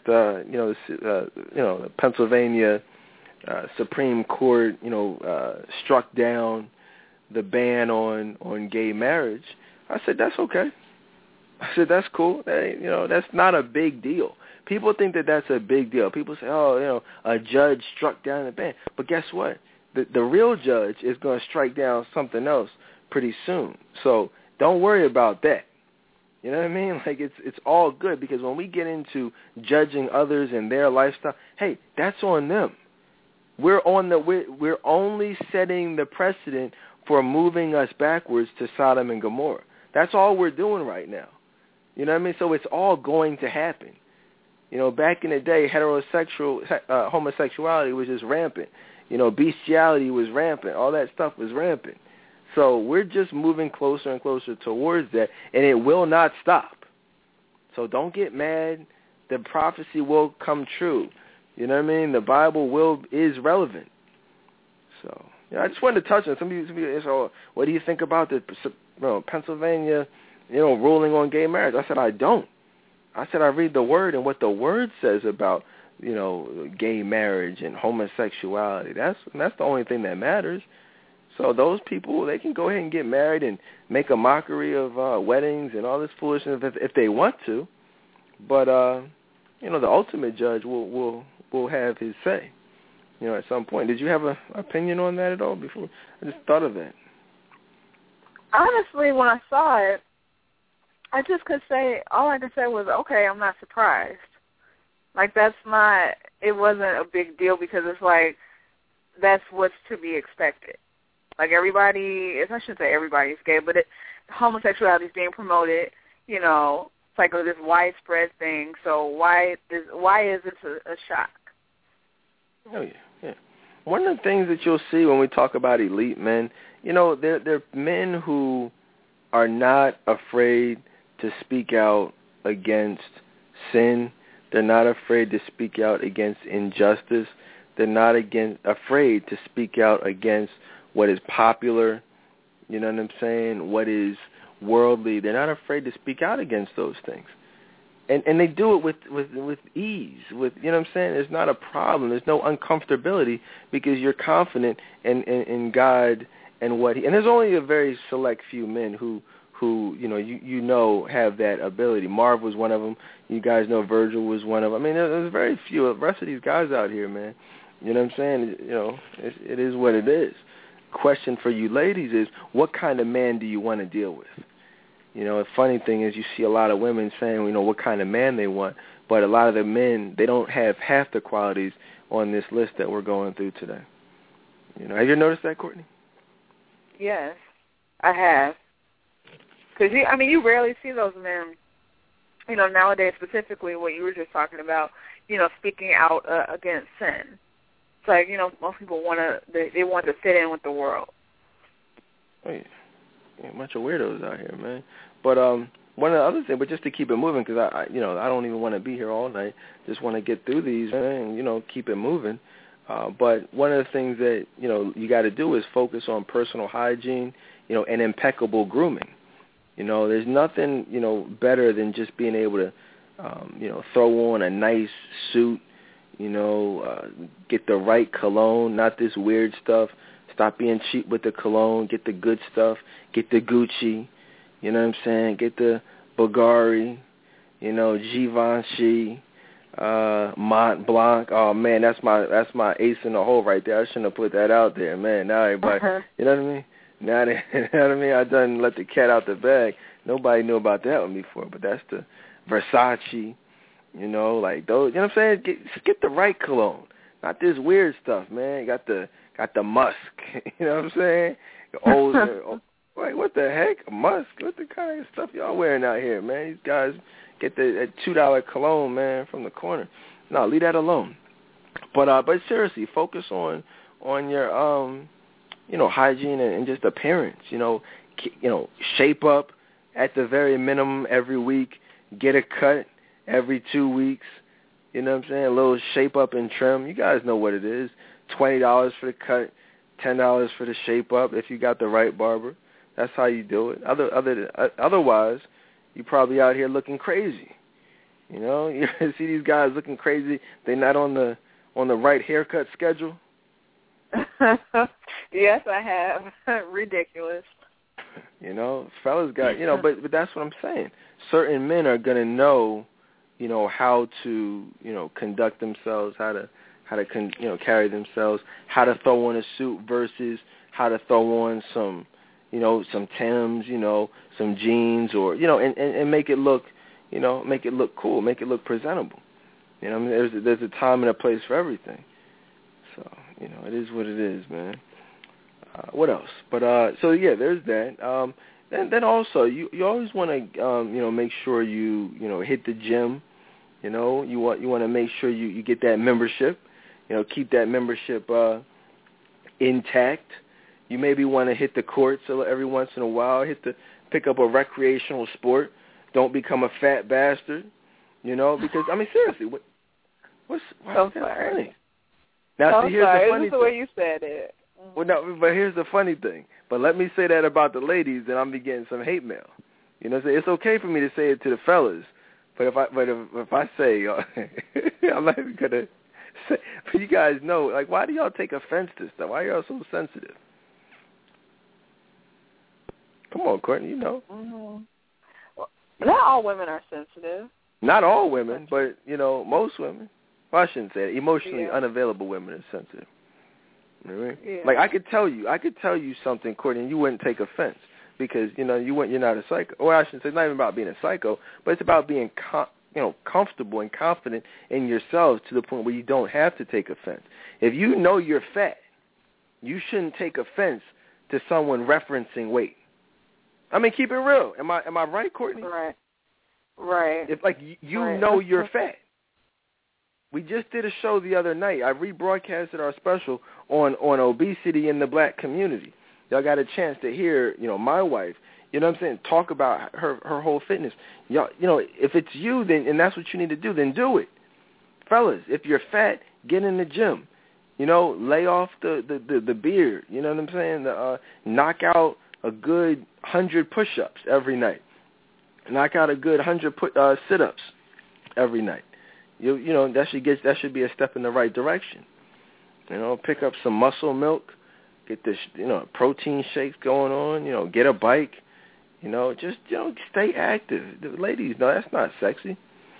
the Pennsylvania Supreme Court, struck down the ban on gay marriage. I said, that's okay. I said, that's cool. That's not a big deal. People think that that's a big deal. People say, a judge struck down the ban. But guess what? The real judge is going to strike down something else pretty soon. So don't worry about that. You know what I mean? Like, it's all good, because when we get into judging others and their lifestyle, hey, that's on them. We're only setting the precedent for moving us backwards to Sodom and Gomorrah. That's all we're doing right now. You know what I mean? So it's all going to happen. Back in the day, homosexuality was just rampant. Bestiality was rampant. All that stuff was rampant. So we're just moving closer and closer towards that, and it will not stop. So don't get mad. The prophecy will come true. You know what I mean? The Bible is relevant. So I just wanted to touch on some people. So what do you think about the Pennsylvania, ruling on gay marriage? I said, I don't. I said, I read the Word, and what the Word says about, gay marriage and homosexuality. That's the only thing that matters. So those people, they can go ahead and get married and make a mockery of weddings and all this foolishness if they want to. But the ultimate judge will have his say, at some point. Did you have an opinion on that at all before? I just thought of that. Honestly, when I saw it, all I could say was, okay, I'm not surprised. Like, it wasn't a big deal, because it's like, that's what's to be expected. Like everybody, I shouldn't say everybody's gay, but homosexuality is being promoted. You know, it's like this widespread thing. So why is this a shock? Oh yeah. One of the things that you'll see when we talk about elite men, you know, they're men who are not afraid to speak out against sin. They're not afraid to speak out against injustice. They're not afraid to speak out against what is popular, you know what I'm saying, what is worldly. They're not afraid to speak out against those things. And they do it with ease, with, you know what I'm saying? There's not a problem. There's no uncomfortability because you're confident in God and what he, and there's only a very select few men who you know have that ability. Marv was one of them. You guys know Virgil was one of them. I mean, there's very few. The rest of these guys out here, man. You know what I'm saying? You know, it is what it is. Question for you ladies is, what kind of man do you want to deal with? You know, the funny thing is you see a lot of women saying, you know, what kind of man they want, but a lot of the men, they don't have half the qualities on this list that we're going through today. You know, have you noticed that, Courtney? Yes, I have. Because, you rarely see those men, you know, nowadays, specifically what you were just talking about, you know, speaking out against sin. It's like, you know, most people want to fit in with the world. Oh, yeah. A bunch of weirdos out here, man. But one of the other things, but just to keep it moving, because I don't even want to be here all night. Just want to get through these, man, and, you know, keep it moving. But one of the things that, you know, you got to do is focus on personal hygiene, you know, and impeccable grooming. You know, there's nothing, you know, better than just being able to, you know, throw on a nice suit, you know, get the right cologne, not this weird stuff. Stop being cheap with the cologne. Get the good stuff. Get the Gucci. You know what I'm saying? Get the Bulgari. You know, Givenchy, Mont Blanc. Oh man, that's my ace in the hole right there. I shouldn't have put that out there, man. Now everybody, you know what I mean? Now they, you know what I mean? I done let the cat out the bag. Nobody knew about that one before, but that's the Versace. You know, like those. You know what I'm saying? Get the right cologne, not this weird stuff, man. You got the musk. You know what I'm saying? The old. Wait, what the heck? A musk? What the kind of stuff y'all wearing out here, man? These guys get the $2 cologne, man, from the corner. No, leave that alone. But seriously, focus on your you know, hygiene and just appearance. You know, shape up at the very minimum every week. Get a cut every 2 weeks. You know what I'm saying? A little shape up and trim. You guys know what it is. $20 for the cut, $10 for the shape up if you got the right barber. That's how you do it. Otherwise, you're probably out here looking crazy. You know, you see these guys looking crazy. They're not on the right haircut schedule. Yes, I have. Ridiculous. You know, fellas got, you know, but that's what I'm saying. Certain men are going to know, you know, how to, you know, conduct themselves, how to you know, carry themselves, how to throw on a suit versus how to throw on some, you know, some Timbs, you know, some jeans, or, you know, and make it look, you know, make it look cool, make it look presentable. You know, I mean, there's a time and a place for everything. So, you know, it is what it is, man. What else? But so yeah, there's that. Then also, you always want to you know, make sure you know, hit the gym. You know, you want to make sure you get that membership. You know, keep that membership intact. You maybe want to hit the courts every once in a while. Pick up a recreational sport. Don't become a fat bastard. You know, because I mean, seriously, what's that funny? Now, see, here's the funny thing. The way you said it. Well, no, but here's the funny thing. But let me say that about the ladies, and I'm be getting some hate mail. You know, it's okay for me to say it to the fellas, but if I say, I'm not even gonna say. But you guys know, like, why do y'all take offense to stuff? Why are y'all so sensitive? Come on, Courtney, you know. Mm-hmm. Well, not all women are sensitive. Not all women, but you know, most women. Well, I shouldn't say it. Emotionally unavailable women are sensitive. You know what I mean? Yeah. Like I could tell you something, Courtney, and you wouldn't take offense because you know you're not a psycho. Or I shouldn't say, it's not even about being a psycho, but it's about being comfortable and confident in yourselves to the point where you don't have to take offense. If you know you're fat you shouldn't take offense to someone referencing weight. I mean, keep it real. Am I right, Courtney? Right. Right. If like you know you're fat. We just did a show the other night. I rebroadcasted our special on obesity in the black community. Y'all got a chance to hear, my wife, what I'm saying, talk about her whole fitness. Y'all, if it's you, then and that's what you need to do, then do it. Fellas, if you're fat, get in the gym. Lay off the beard. You know what I'm saying? Knock out a good 100 push-ups every night. Knock out a good 100 sit-ups every night. That should be a step in the right direction. Pick up some muscle milk, get this protein shakes going on. Get a bike. Just stay active. The ladies, no, that's not sexy.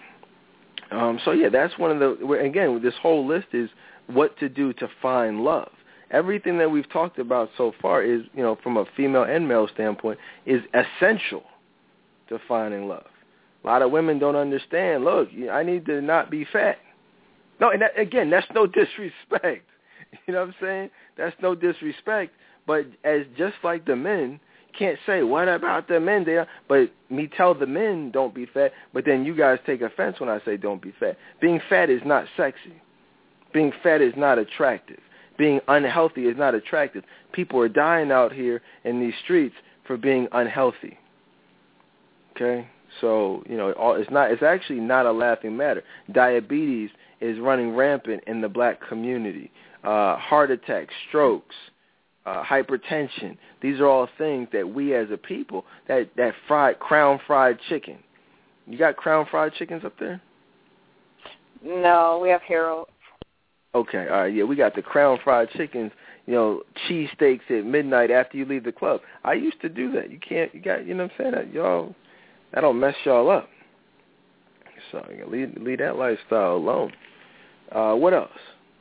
So yeah, that's one of the. Again, this whole list is what to do to find love. Everything that we've talked about so far is, from a female and male standpoint, is essential to finding love. A lot of women don't understand. Look, I need to not be fat. No, and again, that's no disrespect. You know what I'm saying? That's no disrespect. But just like the men can't say, what about the men? But me tell the men don't be fat, but then you guys take offense when I say don't be fat. Being fat is not sexy. Being fat is not attractive. Being unhealthy is not attractive. People are dying out here in these streets for being unhealthy. Okay? So, it's actually not a laughing matter. Diabetes is running rampant in the black community. Heart attacks, strokes, hypertension. These are all things that we as a people, that crown fried chicken. You got crown fried chickens up there? No, we have Harold. Okay, all right, yeah, we got the crown fried chickens, cheesesteaks at midnight after you leave the club. I used to do that. You got, what I'm saying? That don't mess y'all up. So you gotta leave that lifestyle alone. What else?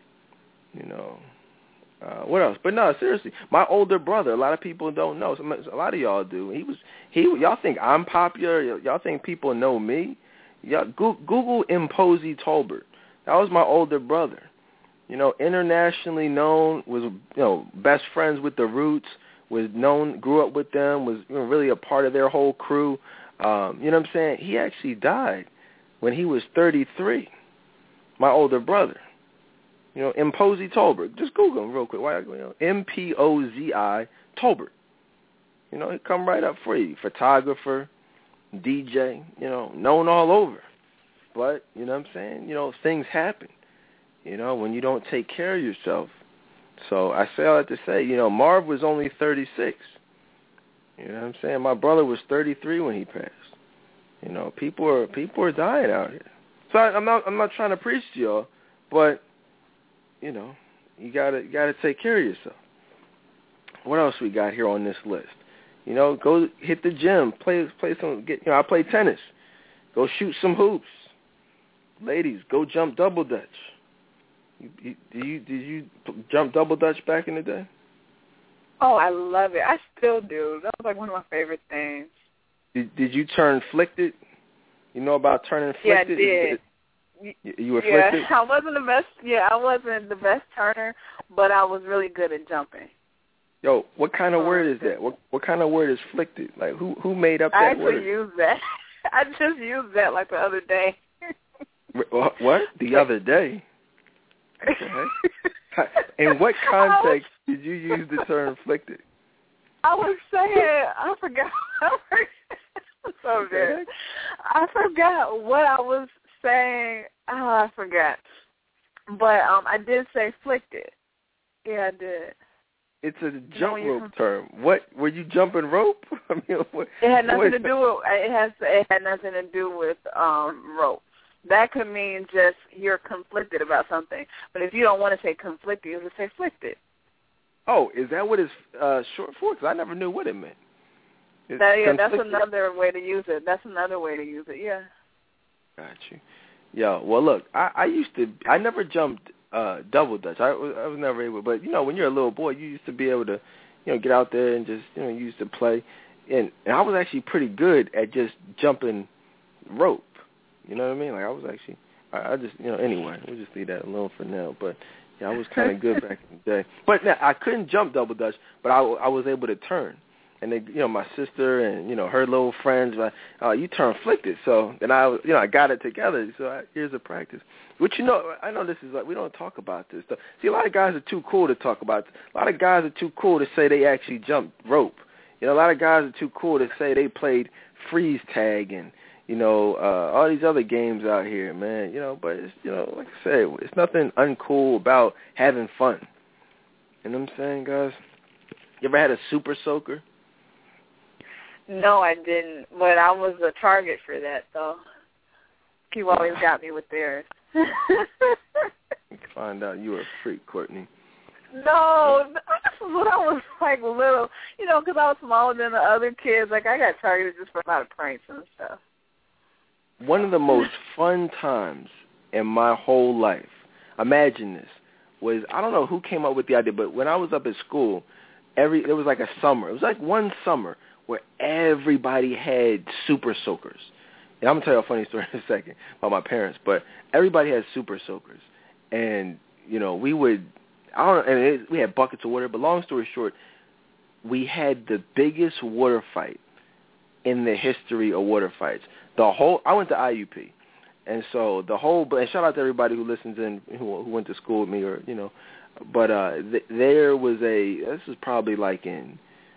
What else? But no, seriously, my older brother. A lot of people don't know. A lot of y'all do. Y'all think I'm popular. Y'all think people know me. Y'all Google Imposey Tolbert. That was my older brother. Internationally known. Was best friends with the Roots. Was known. Grew up with them. Was really a part of their whole crew. You know what I'm saying? He actually died when he was 33. My older brother. Imposey Tolbert. Just Google him real quick. M-P-O-Z-I Tolbert. He'll come right up for you. Photographer, DJ, known all over. But, you know what I'm saying? Things happen, when you don't take care of yourself. So I say all that to say, Marv was only 36. You know what I'm saying? My brother was 33 when he passed. People are dying out here. So I'm not trying to preach to y'all, but you gotta take care of yourself. What else we got here on this list? Go hit the gym, play some. I play tennis. Go shoot some hoops. Ladies, go jump double dutch. Did you jump double dutch back in the day? Oh, I love it. I still do. That was like one of my favorite things. Did you turn flicked? You know about turning flicked? Yeah, I did. You were flicked? I wasn't the best. Yeah, I wasn't the best turner, but I was really good at jumping. Yo, what kind of word is that? What kind of word is flicked? Like who made up that word? I actually used that. I just used that like the other day. What? The other day? Okay. In what context did you use the term flicked? I was saying, I forgot. So good. I forgot what I was saying. Oh, I forgot. But I did say flicked it. Yeah, I did. It's a jump rope term. What were you jumping rope? I mean, what, it had nothing to do with. It had nothing to do with rope. That could mean just you're conflicted about something. But if you don't want to say conflicted, you just say flicked. Oh, is that what it's short for? Because I never knew what it meant. That's another way to use it. Yeah. Got you. Yo, well, look, I never jumped double dutch. I was never able, but, when you're a little boy, you used to be able to, get out there and just, you used to play. And I was actually pretty good at just jumping rope. You know what I mean? Like, I was actually, I just, anyway, we'll just leave that alone for now. But, Yeah, I was kind of good back in the day. But now, I couldn't jump double dutch, but I was able to turn. And they, my sister and her little friends, you turn flicked it. So then I got it together. So here's a practice. Which I know this is like we don't talk about this stuff. See, a lot of guys are too cool to talk about. A lot of guys are too cool to say they actually jumped rope. A lot of guys are too cool to say they played freeze tag and all these other games out here, man. But it's, like I said, it's nothing uncool about having fun. You know what I'm saying, guys? You ever had a super soaker? No, I didn't, but I was a target for that, though. People always got me with theirs. Find out you were a freak, Courtney. No, this was when I was, like, little, because I was smaller than the other kids. Like, I got targeted just for a lot of pranks and stuff. One of the most fun times in my whole life, imagine this, was, I don't know who came up with the idea, but when I was up at school, there was like a summer. It was like one summer where everybody had super soakers. And I'm going to tell you a funny story in a second about my parents, but everybody had super soakers. And, we would, we had buckets of water, but long story short, we had the biggest water fight in the history of water fights. I went to IUP, and so and shout out to everybody who listens in who went to school with me but there was this was probably like in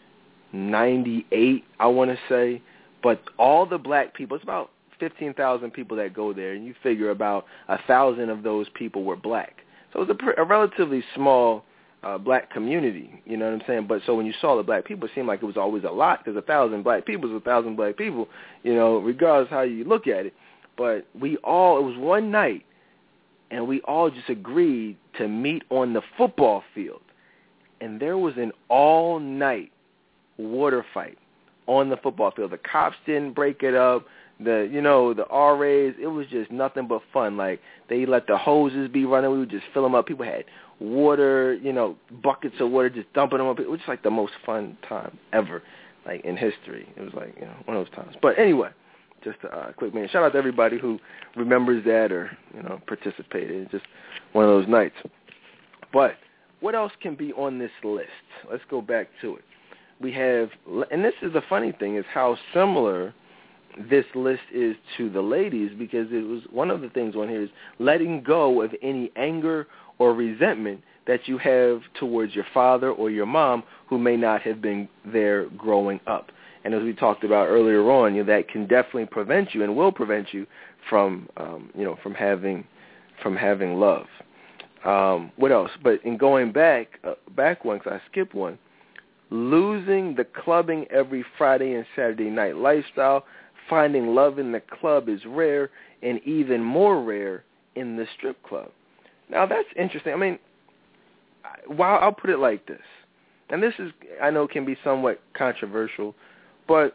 98, I want to say, but all the black people, it's about 15,000 people that go there, and you figure about 1,000 of those people were black. So it was a relatively small black community, you know what I'm saying? But so when you saw the black people, it seemed like it was always a lot, because 1,000 black people is 1,000 black people, regardless how you look at it. But it was one night, and we all just agreed to meet on the football field. And there was an all-night water fight on the football field. The cops didn't break it up. The RAs, it was just nothing but fun. Like, they let the hoses be running. We would just fill them up. People had water, buckets of water, just dumping them up. It was just like the most fun time ever, like, in history. It was like, one of those times. But anyway, just a quick minute. Shout out to everybody who remembers that or, participated. It's just one of those nights. But what else can be on this list? Let's go back to it. We have, and this is the funny thing, is how similar this list is to the ladies, because it was one of the things on here is letting go of any anger or resentment that you have towards your father or your mom who may not have been there growing up. And as we talked about earlier on, that can definitely prevent you and will prevent you from having love. What else? But in going back one, because I skipped one, losing the clubbing every Friday and Saturday night lifestyle. Finding love in the club is rare, and even more rare in the strip club. Now, that's interesting. I mean, I'll put it like this, and this is, I know, can be somewhat controversial, but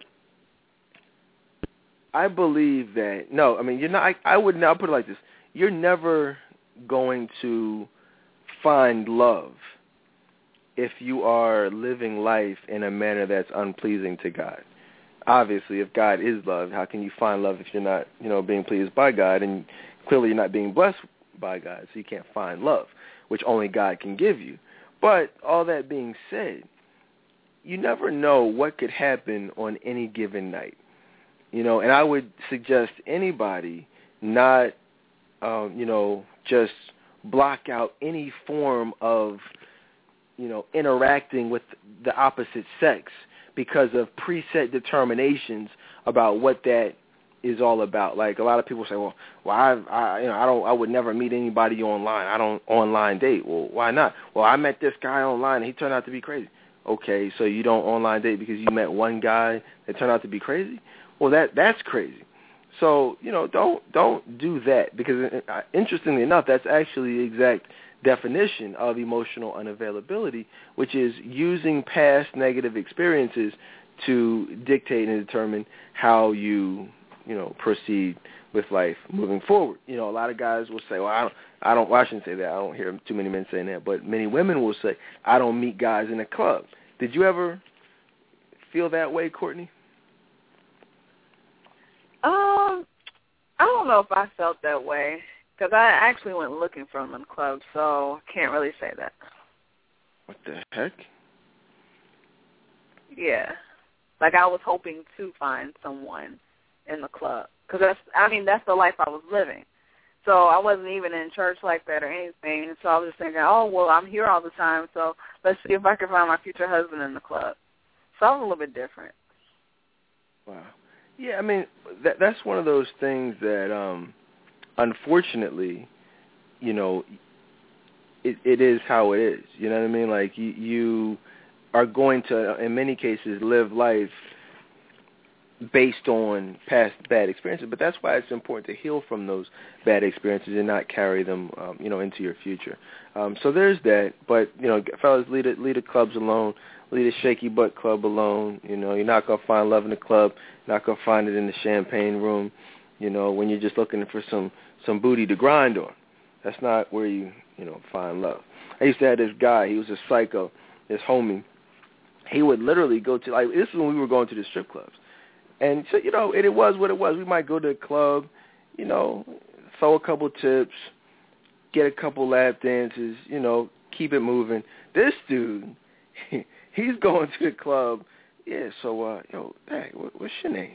I believe that, you're not, I'll put it like this. You're never going to find love if you are living life in a manner that's unpleasing to God. Obviously, if God is love, how can you find love if you're not, being pleased by God? And clearly you're not being blessed by God, so you can't find love, which only God can give you. But all that being said, you never know what could happen on any given night. And I would suggest anybody not, just block out any form of, interacting with the opposite sex because of preset determinations about what that is all about. Like, a lot of people say, I would never meet anybody online. I don't online date. Well, why not? Well, I met this guy online and he turned out to be crazy. Okay, so you don't online date because you met one guy that turned out to be crazy? Well, that's crazy. So, don't do that, because interestingly enough, that's actually the exact definition of emotional unavailability, which is using past negative experiences to dictate and determine how you proceed with life moving forward. A lot of guys will say, well, I shouldn't say that. I don't hear too many men saying that, but many women will say, I don't meet guys in a club. Did you ever feel that way, Courtney? I don't know if I felt that way. Because I actually went looking for them in clubs, so I can't really say that. What the heck? Yeah. Like, I was hoping to find someone in the club. Because that's the life I was living. So I wasn't even in church like that or anything. So I was just thinking, oh, well, I'm here all the time, so let's see if I can find my future husband in the club. So I was a little bit different. Wow. Yeah, I mean, that's one of those things that, unfortunately, you know, it is how it is. You know what I mean? Like, you are going to, in many cases, live life based on past bad experiences. But that's why it's important to heal from those bad experiences and not carry them, into your future. So there's that. But, fellas, lead the clubs alone. Lead a shaky butt club alone. You're not going to find love in the club. You're not going to find it in the champagne room, when you're just looking for some booty to grind on. That's not where you find love. I used to have this guy. He was a psycho, this homie. He would literally go to, this is when we were going to the strip clubs. And so, it was what it was. We might go to the club, throw a couple tips, get a couple lap dances, keep it moving. This dude, he's going to the club. Yeah, so, hey, what's your name?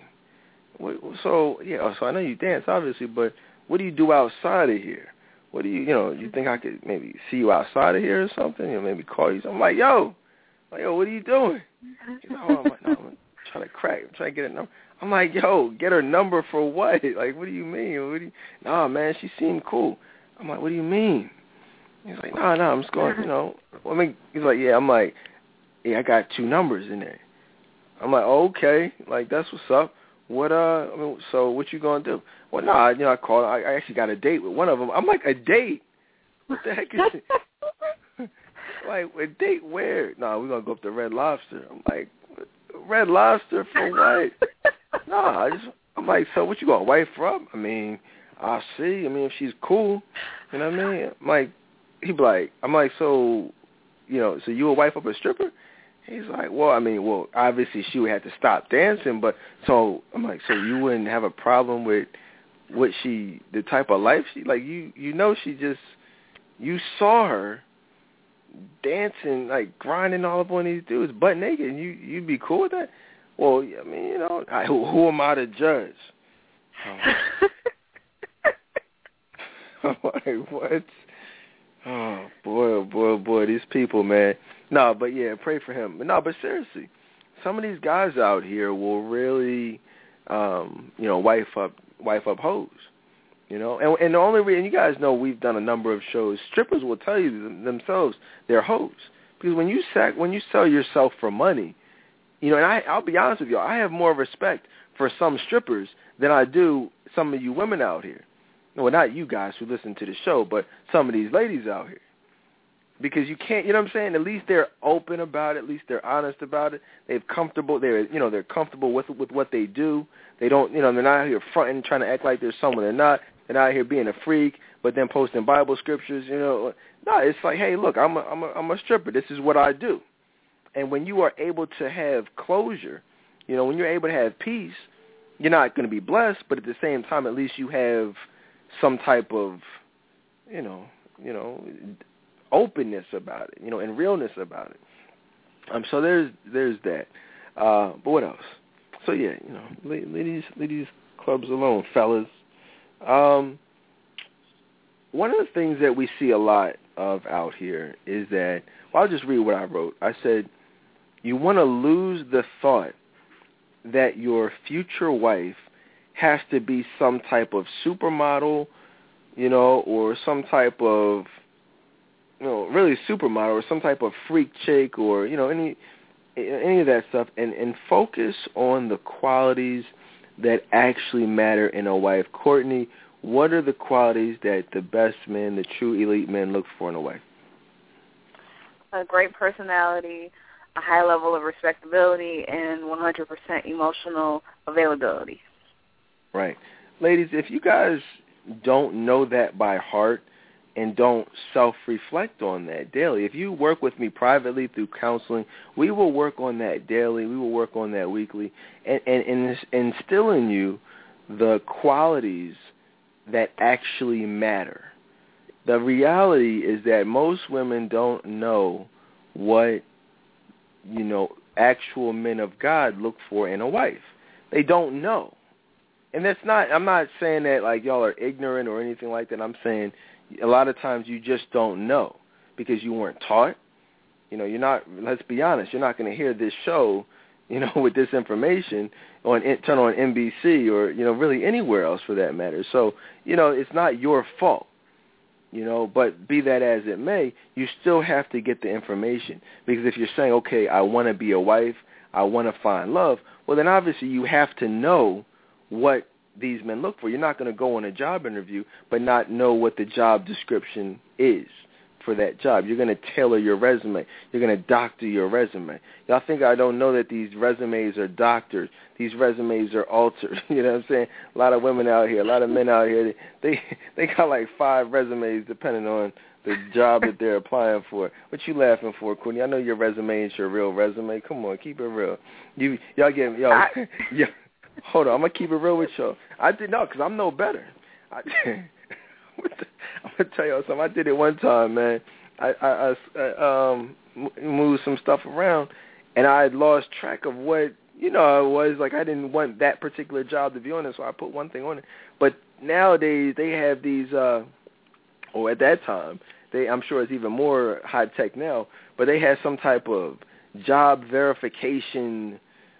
So I know you dance, obviously, but what do you do outside of here? What do you think I could maybe see you outside of here or something? Maybe call you something. I'm like, yo, what are you doing? He's like, I'm trying to crack. I'm trying to get a number. I'm like, yo, get her number for what? Like, what do you mean? Nah, man, she seemed cool. I'm like, what do you mean? He's like, no, I'm just going, he's like, yeah. I'm like, yeah, I got 2 numbers in there. I'm like, oh, okay, like, that's what's up. What, so what you gonna do? Well, I called. I actually got a date with one of them. I'm like, a date? What the heck is it? Like, a date where? No, we're gonna go up to Red Lobster. I'm like, Red Lobster for what? I'm like, so what you gonna wife her up? I mean, I'll see. I mean, if she's cool, you know what I mean? I'm like, so you would wife up a stripper? He's like, well, obviously she would have to stop dancing, but so I'm like, so you wouldn't have a problem with the type of life she, like, she just, you saw her dancing, like, grinding all up on these dudes butt naked, and you'd be cool with that? Well, I mean, who am I to judge? I'm like, what? Oh, boy, these people, man. No, but yeah, pray for him. But seriously, some of these guys out here will really, wife up hoes. And the only reason, you guys know, we've done a number of shows. Strippers will tell you themselves they're hoes, because when you sell yourself for money, and I'll be honest with you, I have more respect for some strippers than I do some of you women out here. Well, not you guys who listen to the show, but some of these ladies out here. Because you can't, what I'm saying? At least they're open about it. At least they're honest about it. They're comfortable comfortable with what they do. They don't, they're not out here fronting, trying to act like they're someone they're not. They're not out here being a freak, but then posting Bible scriptures. No, it's like, hey, look, I'm a stripper. This is what I do. And when you are able to have closure, when you're able to have peace, you're not going to be blessed, but at the same time, at least you have some type of, openness about it, and realness about it. So there's that. But what else? So yeah, leave these clubs alone, fellas. One of the things that we see a lot of out here is that, I'll just read what I wrote. I said, you want to lose the thought that your future wife has to be some type of supermodel, or some type of, really supermodel, or some type of freak chick, or, any of that stuff, and focus on the qualities that actually matter in a wife. Courtney, what are the qualities that the best men, the true elite men, look for in a wife? A great personality, a high level of respectability, and 100% emotional availability. Right. Ladies, if you guys don't know that by heart and don't self-reflect on that daily, if you work with me privately through counseling, we will work on that daily. We will work on that weekly, and instill in you the qualities that actually matter. The reality is that most women don't know what, actual men of God look for in a wife. They don't know. And I'm not saying that like y'all are ignorant or anything like that. I'm saying a lot of times you just don't know because you weren't taught. You're not, let's be honest, you're not going to hear this show, with this information turn on NBC or, really anywhere else for that matter. So, it's not your fault, but be that as it may, you still have to get the information. Because if you're saying, okay, I want to be a wife, I want to find love, well, then obviously you have to know what these men look for. You're not going to go on a job interview but not know what the job description is for that job. You're going to tailor your resume. You're going to doctor your resume. Y'all think I don't know that these resumes are doctored. These resumes are altered. You know what I'm saying? A lot of women out here, a lot of men out here, they got like 5 resumes depending on the job that they're applying for. What you laughing for, Courtney? I know your resume ain't your real resume. Come on, keep it real. Hold on, I'm going to keep it real with y'all. I did not, because I'm no better. I'm going to tell y'all something. I did it one time, man. I moved some stuff around, and I had lost track of what, it was. Like, I didn't want that particular job to be on it, so I put one thing on it. But nowadays, they have these, or at that time, I'm sure it's even more high-tech now, but they had some type of job verification,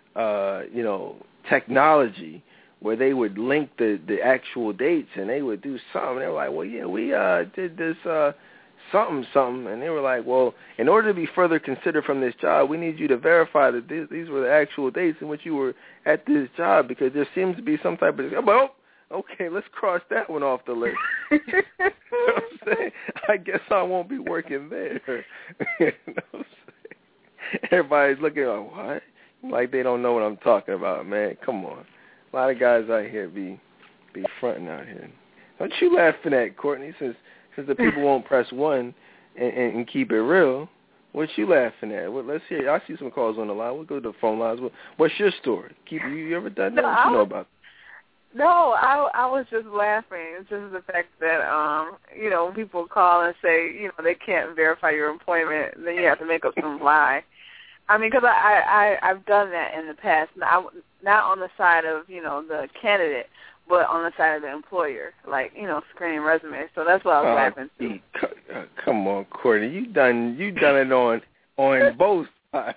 technology where they would link the actual dates and they would do something. They were like, well, yeah, we did this something. And they were like, well, in order to be further considered from this job, we need you to verify that these were the actual dates in which you were at this job because there seems to be some type of, okay, let's cross that one off the list. You know what I'm saying? I guess I won't be working there. You know what I'm saying? Everybody's looking like, what? Like they don't know what I'm talking about, man. Come on. A lot of guys out here be fronting out here. Don't you laughing at, Courtney, since the people won't press 1 and keep it real. What you laughing at? Well, let's hear. I see some calls on the line. We'll go to the phone lines. What's your story? You ever done that? What you know about? No, I was just laughing. It's just the fact that, when people call and say, they can't verify your employment, then you have to make up some lie. I mean, because I've done that in the past, not on the side of, the candidate, but on the side of the employer, like, screening resumes. So that's what I was laughing to. Come on, Courtney. You done it on both sides.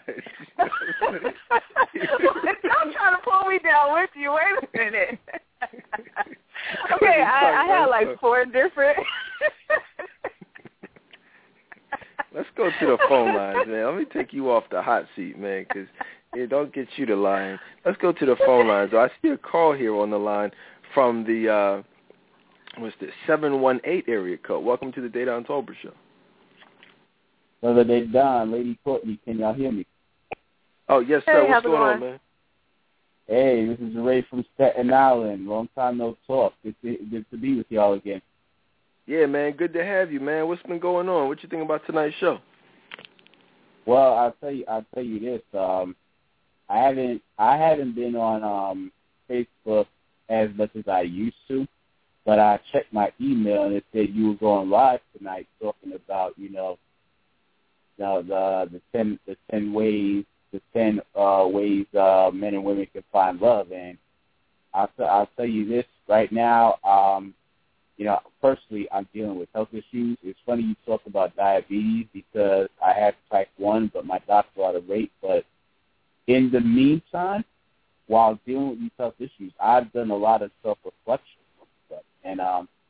I'm trying to pull me down with you. Wait a minute. Okay, I had like 4 different... Let's go to the phone lines, man. Let me take you off the hot seat, man, because it don't get you to lying. Let's go to the phone lines. I see a call here on the line from the, 718 area code. Welcome to the Dayton Tolbert Show. Brother Dayton, Lady Courtney, can y'all hear me? Oh, yes, sir. What's going on, man? Hey, this is Ray from Staten Island. Long time no talk. Good to be with y'all again. Yeah, man, good to have you, man. What's been going on? What you think about tonight's show? Well, I'll tell you this. I haven't been on Facebook as much as I used to, but I checked my email and it said you were going live tonight talking about the 10 ways men and women can find love. And I'll tell you this right now. Personally, I'm dealing with health issues. It's funny you talk about diabetes because I have type 1, but my doctor ought to rate. But in the meantime, while dealing with these health issues, I've done a lot of self-reflection and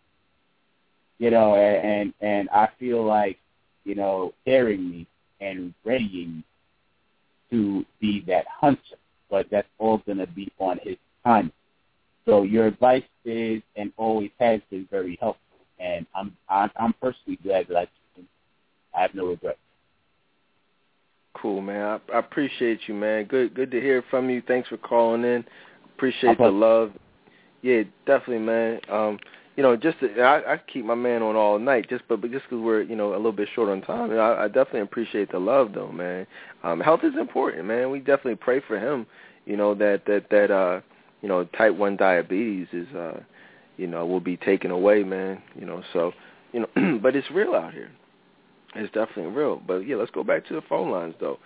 and I feel like, carrying me and readying to be that hunter, but that's all going to be on his time. So your advice is and always has been very helpful, and I'm personally glad that I have no regrets. Cool, man. I appreciate you, man. Good to hear from you. Thanks for calling in. Appreciate the love. Yeah, definitely, man. I keep my man on all night just because we're a little bit short on time. I definitely appreciate the love, though, man. Health is important, man. We definitely pray for him. Type 1 diabetes is will be taken away, man. So, but it's real out here. It's definitely real. But, yeah, let's go back to the phone lines, though.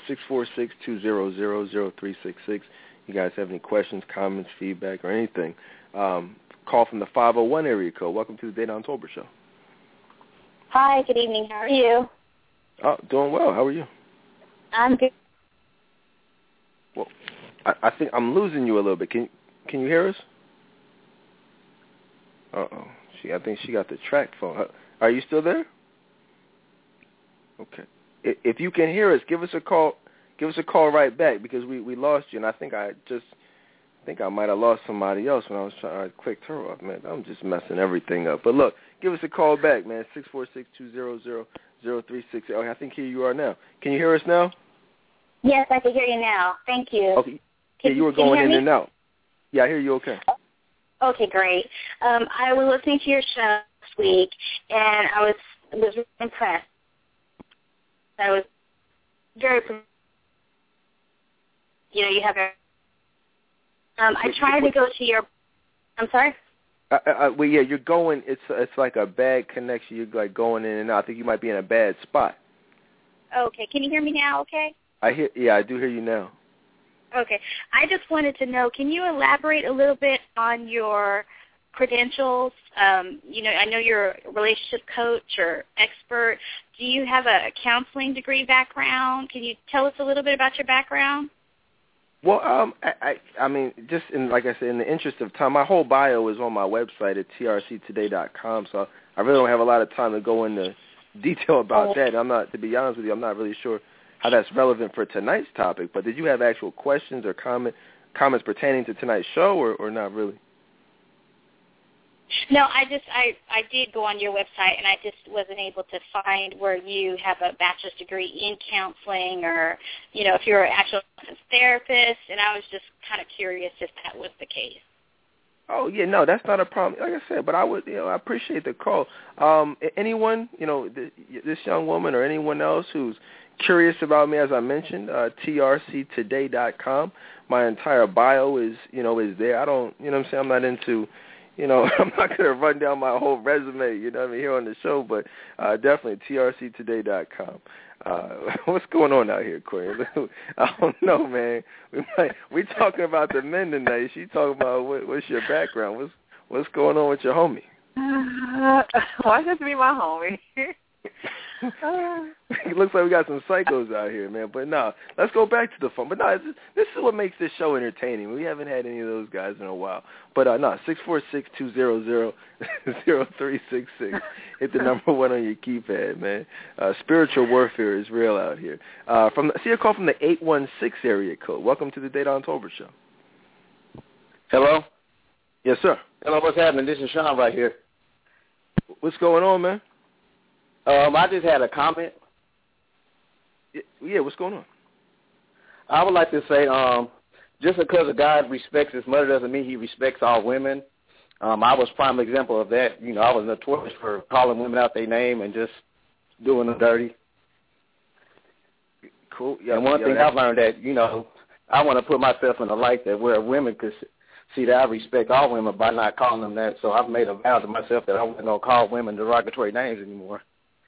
646-200-0366. You guys have any questions, comments, feedback, or anything? Call from the 501 area code. Welcome to the Dayton Tolbert Show. Hi, good evening. How are you? Oh, doing well. How are you? I'm good. Well, I think I'm losing you a little bit. Can you hear us? Uh-oh. I think she got the track phone. Are you still there? Okay. If you can hear us, give us a call. Give us a call right back because we lost you, and I think I might have lost somebody else when I was trying to click her off, man. I'm just messing everything up. But look, give us a call back, man. 646-200-0360. Oh, I think here you are now. Can you hear us now? Yes, I can hear you now. Thank you. Okay. Yeah, you were going in and out. Yeah, I hear you okay. Okay, great. I was listening to your show last week, and I was really impressed. I was very, you have a. I tried to go to your. I'm sorry. Well, yeah, you're going. It's like a bad connection. You're like going in and out. I think you might be in a bad spot. Okay, can you hear me now? Okay. Yeah, I do hear you now. Okay. I just wanted to know, can you elaborate a little bit on your credentials? I know you're a relationship coach or expert. Do you have a counseling degree background? Can you tell us a little bit about your background? Well, I mean, just like I said, in the interest of time, my whole bio is on my website at trctoday.com, so I really don't have a lot of time to go into detail about that. To be honest with you, I'm not really sure how that's relevant for tonight's topic, but did you have actual questions or comments pertaining to tonight's show or not really? No, I did go on your website, and I just wasn't able to find where you have a bachelor's degree in counseling or, if you're an actual therapist, and I was just kind of curious if that was the case. Oh, yeah, no, that's not a problem. Like I said, but I appreciate the call. Anyone, this young woman or anyone else who's curious about me, as I mentioned, trctoday.com. My entire bio is there. I don't, what I'm saying, I'm not into, I'm not going to run down my whole resume, here on the show, but definitely trctoday.com. What's going on out here, Corey? I don't know, man. We talking about the men tonight. She talking about what's your background? What's going on with your homie? Why does it be my homie? It looks like we got some psychos out here, man. But no, let's go back to the fun. But no, this is what makes this show entertaining. We haven't had any of those guys in a while. But no, 646-200-0366. Hit the number 1 on your keypad, man. Spiritual warfare is real out here. See a call from the 816 area code. Welcome to the Dayton Tolbert Show. Hello? Yes, sir. Hello, what's happening? This is Sean right here. What's going on, man? I just had a comment. Yeah, what's going on? I would like to say, just because a guy respects his mother doesn't mean he respects all women. I was prime example of that. I was notorious for calling women out their name and just doing them dirty. Cool. Yeah, and one thing I've learned that, I want to put myself in a light that where women could see that I respect all women by not calling them that. So I've made a vow to myself that I wasn't going to call women derogatory names anymore.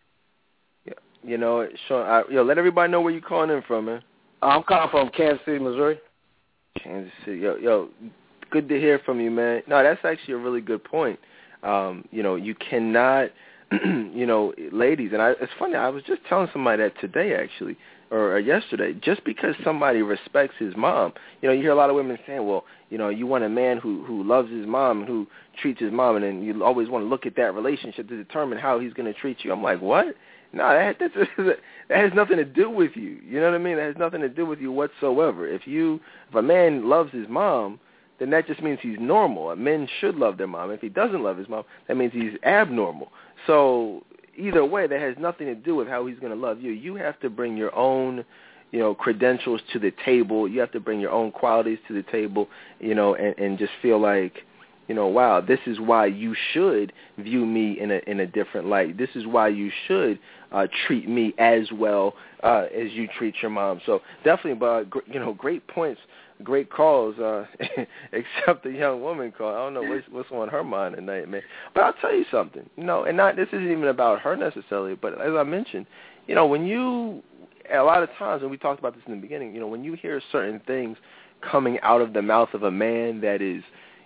Sean, let everybody know where you're calling in from, man. I'm calling from Kansas City, Missouri. Kansas City. Yo, good to hear from you, man. No, that's actually a really good point. You cannot, ladies, and it's funny, I was just telling somebody that today, actually, or yesterday, just because somebody respects his mom, you hear a lot of women saying, well, you want a man who loves his mom and who treats his mom, and then you always want to look at that relationship to determine how he's going to treat you. I'm like, what? No, that has nothing to do with you. You know what I mean? That has nothing to do with you whatsoever. If a man loves his mom, then that just means he's normal. Men should love their mom. If he doesn't love his mom, that means he's abnormal. So either way, that has nothing to do with how he's going to love you. You have to bring your own, credentials to the table. You have to bring your own qualities to the table, and just feel like, wow, this is why you should view me in a different light. This is why you should treat me as well as you treat your mom. So definitely, great points, great calls, except the young woman call. I don't know what's on her mind tonight, man. But I'll tell you something, this isn't even about her necessarily, but as I mentioned, when you, a lot of times, and we talked about this in the beginning, when you hear certain things coming out of the mouth of a man that is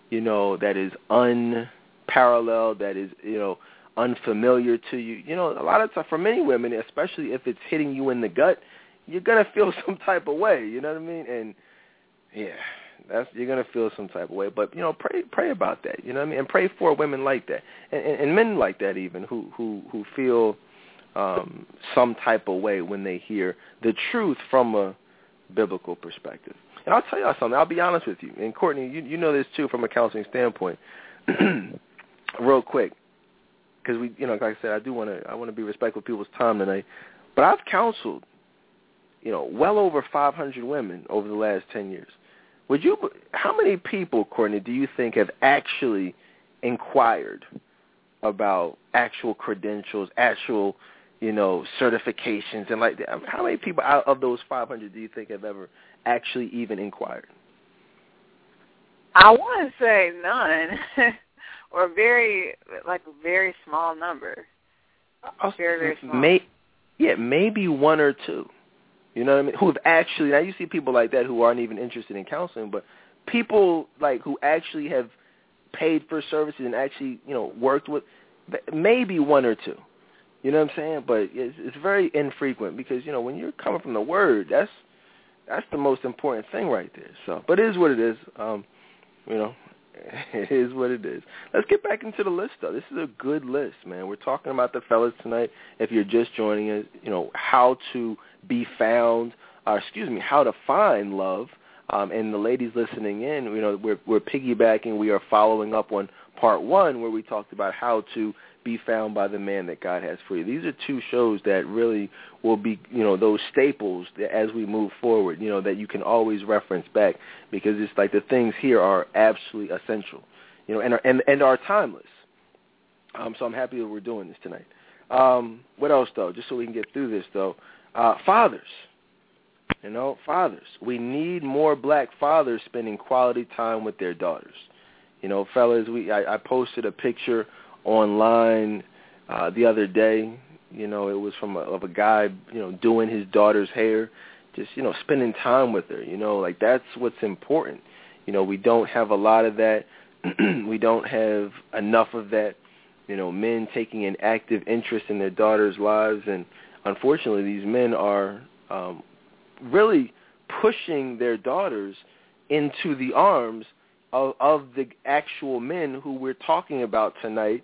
unparalleled, that is, unfamiliar to you, a lot of times, for many women, especially if it's hitting you in the gut, you're going to feel some type of way, you know what I mean? And, yeah, you're going to feel some type of way. But, pray about that, you know what I mean? And pray for women like that, and men like that even, who feel some type of way when they hear the truth from a biblical perspective. And I'll tell y'all something. I'll be honest with you. And Courtney, you know this too from a counseling standpoint. Real quick, because like I said, I want to be respectful of people's time tonight. But I've counseled, well over 500 women over the last 10 years. How many people, Courtney, do you think have actually inquired about actual credentials, actual, certifications, and like that? How many people out of those 500 do you think have ever actually even inquired? I want to say none, or a very small number. Very, very small. Maybe one or two. You know what I mean? Who have actually, now you see people like that who aren't even interested in counseling, but people like who actually have paid for services and actually, worked with, maybe one or two. You know what I'm saying? But it's very infrequent because, when you're coming from the Word, that's the most important thing right there. So, but it is what it is. It is what it is. Let's get back into the list, though. This is a good list, man. We're talking about the fellas tonight. If you're just joining us, how to be found, how to find love. And the ladies listening in, we're piggybacking. We are following up on part 1 where we talked about how to be found by the man that God has for you. These are 2 shows that really will be, those staples that as we move forward, that you can always reference back because it's like the things here are absolutely essential, and are timeless. So I'm happy that we're doing this tonight. What else, though? Just so we can get through this, though. Fathers. Fathers. We need more black fathers spending quality time with their daughters. Fellas, I posted a picture online the other day. It was of a guy, doing his daughter's hair, just, spending time with her. Like that's what's important. We don't have a lot of that. We don't have enough of that. Men taking an active interest in their daughters' lives, and unfortunately, these men are really pushing their daughters into the arms of the actual men who we're talking about tonight,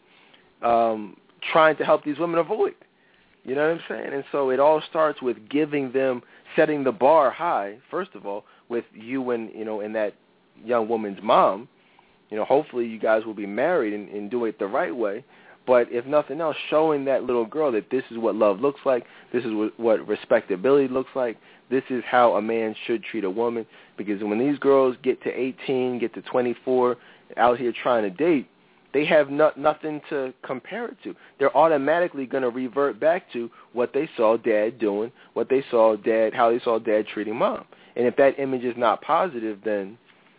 trying to help these women avoid. You know what I'm saying? And so it all starts with giving them, setting the bar high, first of all, with you and, and that young woman's mom. Hopefully you guys will be married and do it the right way. But if nothing else, showing that little girl that this is what love looks like, this is what respectability looks like, this is how a man should treat a woman. Because when these girls get to 18, get to 24, out here trying to date, they have nothing to compare it to. They're automatically going to revert back to what they saw dad doing, how they saw dad treating mom. And if that image is not positive, then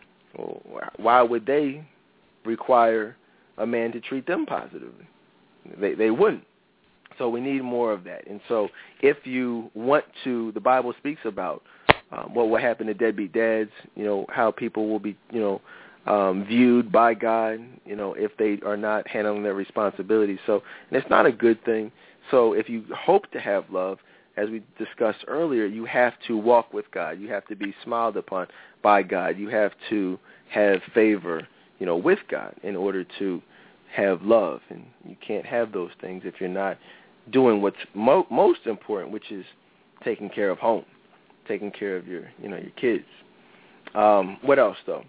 why would they require a man to treat them positively? They wouldn't. So we need more of that. And so if you want to, the Bible speaks about what will happen to deadbeat dads, how people will be, viewed by God, if they are not handling their responsibilities. So, and it's not a good thing. So if you hope to have love, as we discussed earlier, you have to walk with God. You have to be smiled upon by God. You have to have favor, with God in order to have love. And you can't have those things if you're not doing what's most important, which is taking care of home, taking care of your kids. What else, though?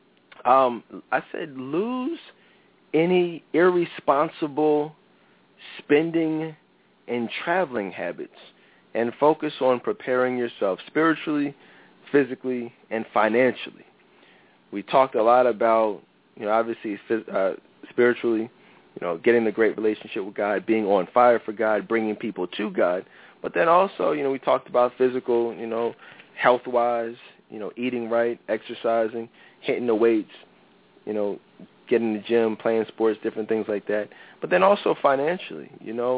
I said lose any irresponsible spending and traveling habits and focus on preparing yourself spiritually, physically, and financially. We talked a lot about, obviously spiritually, getting the great relationship with God, being on fire for God, bringing people to God. But then also, we talked about physical, health-wise, eating right, exercising, hitting the weights, getting in the gym, playing sports, different things like that. But then also financially,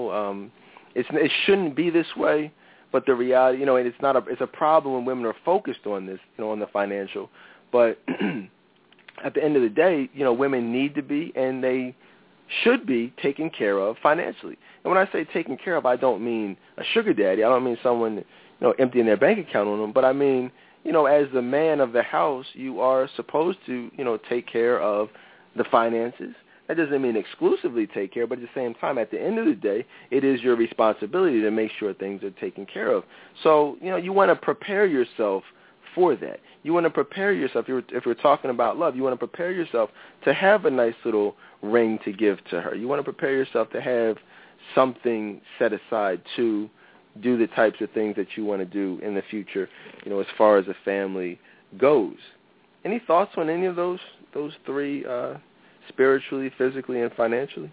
it shouldn't be this way, but the reality, it's a problem when women are focused on this, on the financial. But at the end of the day, women need to be, and they should be taken care of financially. And when I say taken care of, I don't mean a sugar daddy. I don't mean someone, emptying their bank account on them. But I mean, as the man of the house, you are supposed to, take care of the finances. That doesn't mean exclusively take care, but at the same time, at the end of the day, it is your responsibility to make sure things are taken care of. So, you want to prepare yourself for that. You want to prepare yourself, if we're talking about love, you want to prepare yourself to have a nice little ring to give to her. You want to prepare yourself to have something set aside to do the types of things that you want to do in the future, as far as a family goes. Any thoughts on any of those three, spiritually, physically, and financially?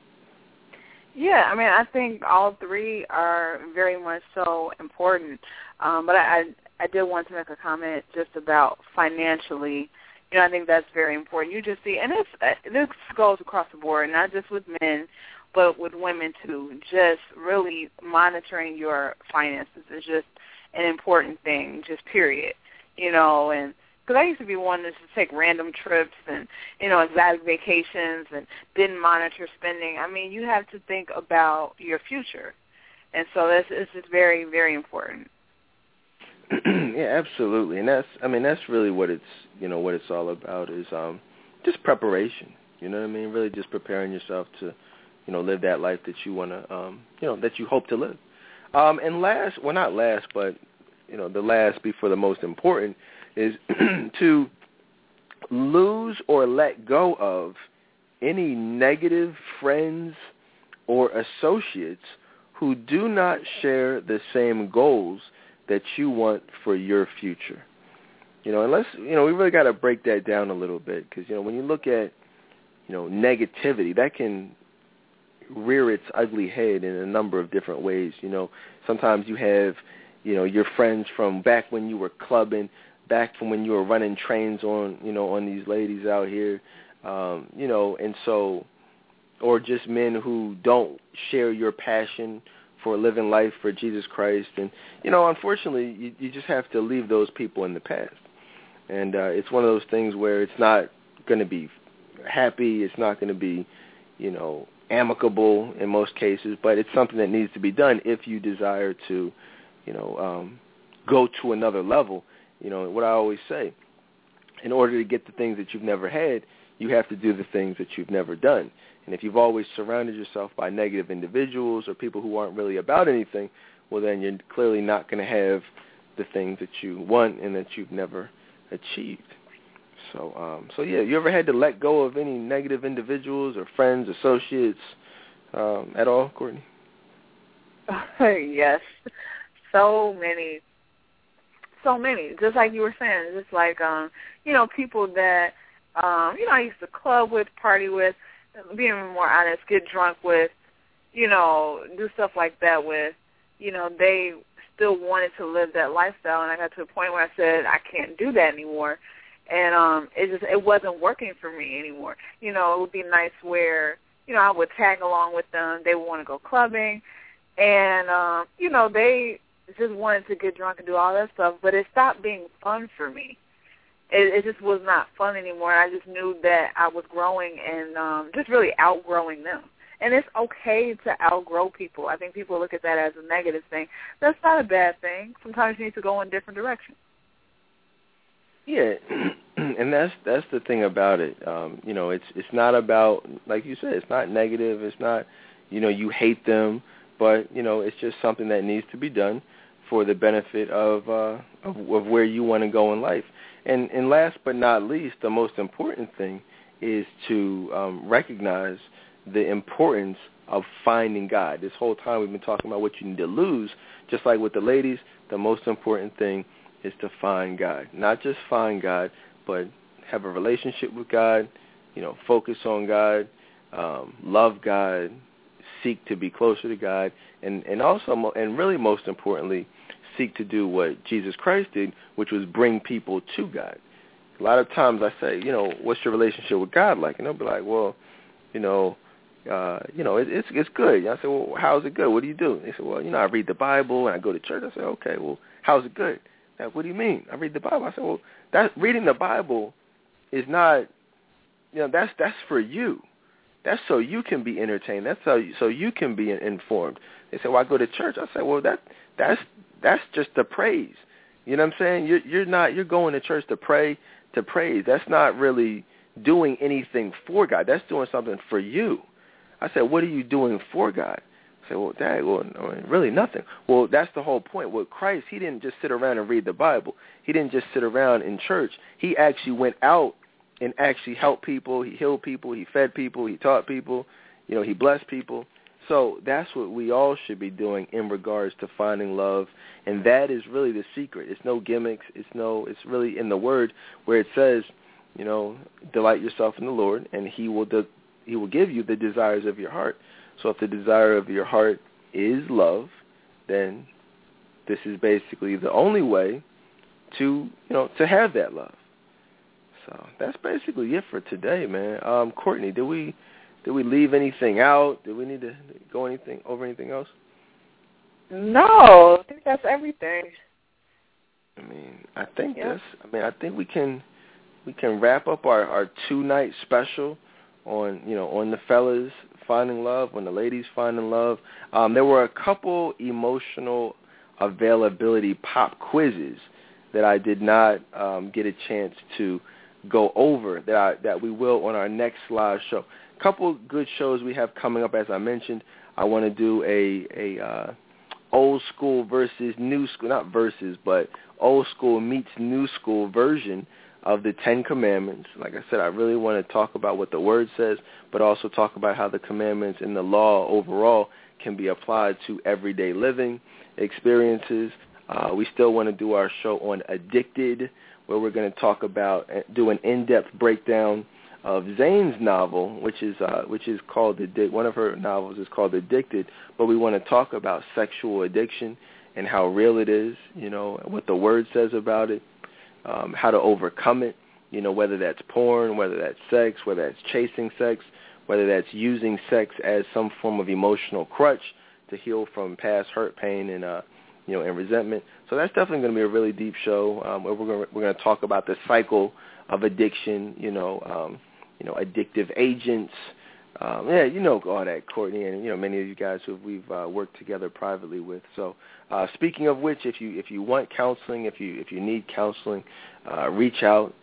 Yeah, I think all three are very much so important. But I did want to make a comment just about financially. I think that's very important. You just see, and this goes across the board, not just with men, but with women too. Just really monitoring your finances is just an important thing, just period. And because I used to be one that just take random trips and, exotic vacations and didn't monitor spending. You have to think about your future. And so it's just very, very important. Yeah, absolutely. And that's really what it's, what it's all about is just preparation. Really just preparing yourself to, live that life that you want to, that you hope to live. And last, well, not last, but, the last before the most important is to lose or let go of any negative friends or associates who do not share the same goals that you want for your future. Unless, we really got to break that down a little bit because, when you look at, negativity, that can rear its ugly head in a number of different ways. Sometimes you have, your friends from back when you were clubbing, back from when you were running trains on, on these ladies out here, and so, or just men who don't share your passion for living life for Jesus Christ. And, unfortunately, you just have to leave those people in the past. And it's one of those things where it's not going to be happy. It's not going to be, amicable in most cases, but it's something that needs to be done if you desire to, go to another level. What I always say, in order to get the things that you've never had, you have to do the things that you've never done. And if you've always surrounded yourself by negative individuals or people who aren't really about anything, well, then you're clearly not going to have the things that you want and that you've never achieved. So yeah, you ever had to let go of any negative individuals or friends, associates at all, Courtney? Yes, so many. Just like you were saying, just like people that I used to club with, party with, being more honest, get drunk with, do stuff like that with. They still wanted to live that lifestyle, and I got to a point where I said I can't do that anymore. And it wasn't working for me anymore. It would be nice where, I would tag along with them. They would want to go clubbing. And, they just wanted to get drunk and do all that stuff. But it stopped being fun for me. It just was not fun anymore. I just knew that I was growing and just really outgrowing them. And it's okay to outgrow people. I think people look at that as a negative thing. That's not a bad thing. Sometimes you need to go in different directions. Yeah, and that's the thing about it. It's not about, like you said, it's not negative. It's not, you hate them, but it's just something that needs to be done for the benefit of where you want to go in life. And last but not least, the most important thing is to recognize the importance of finding God. This whole time we've been talking about what you need to lose. Just like with the ladies, the most important thing is to find God. Not just find God, but have a relationship with God, focus on God, love God, seek to be closer to God, and also, and really most importantly, seek to do what Jesus Christ did, which was bring people to God. A lot of times I say, what's your relationship with God like? And they'll be like, well, it's good. I say, well, how's it good? What do you do? They say, well, I read the Bible and I go to church. I say, okay, well, how's it good? Like, what do you mean? I read the Bible. I say, well, reading the Bible is not, that's for you. That's so you can be entertained. That's so you can be informed. They say, well, I go to church. I say, well, that's just the praise. You know what I'm saying? You're going to church to pray, to praise. That's not really doing anything for God. That's doing something for you. I said, what are you doing for God? I said, well, Dad, really nothing. Well, that's the whole point. With Christ, he didn't just sit around and read the Bible. He didn't just sit around in church. He actually went out and actually helped people. He healed people. He fed people. He taught people. He blessed people. So that's what we all should be doing in regards to finding love, and that is really the secret. It's no gimmicks. It's really in the Word where it says, delight yourself in the Lord, and He will give you the desires of your heart. So if the desire of your heart is love, then this is basically the only way to have that love. So that's basically it for today, man. Courtney, did we leave anything out? Did we need to go over anything else? No, I think that's everything. I think we can wrap up our 2-night special on the fellas finding love, on the ladies finding love. There were a couple emotional availability pop quizzes that I did not get a chance to go over that we will on our next live show. A couple good shows we have coming up, as I mentioned. I want to do a old school versus new school, not versus, but old school meets new school version of the 10 Commandments. Like I said, I really want to talk about what the Word says, but also talk about how the commandments and the law overall can be applied to everyday living experiences. We still want to do our show on Addicted, where we're going to talk about, do an in-depth breakdown of Zane's novel, which is called one of her novels is called Addicted, but we want to talk about sexual addiction and how real it is, what the Word says about it, how to overcome it, whether that's porn, whether that's sex, whether that's chasing sex, whether that's using sex as some form of emotional crutch to heal from past hurt, pain, and and resentment. So that's definitely going to be a really deep show. Where we're going to talk about the cycle of addiction, addictive agents. All that, Courtney, and many of you guys who we've worked together privately with. So, speaking of which, if you want counseling, if you need counseling, reach out.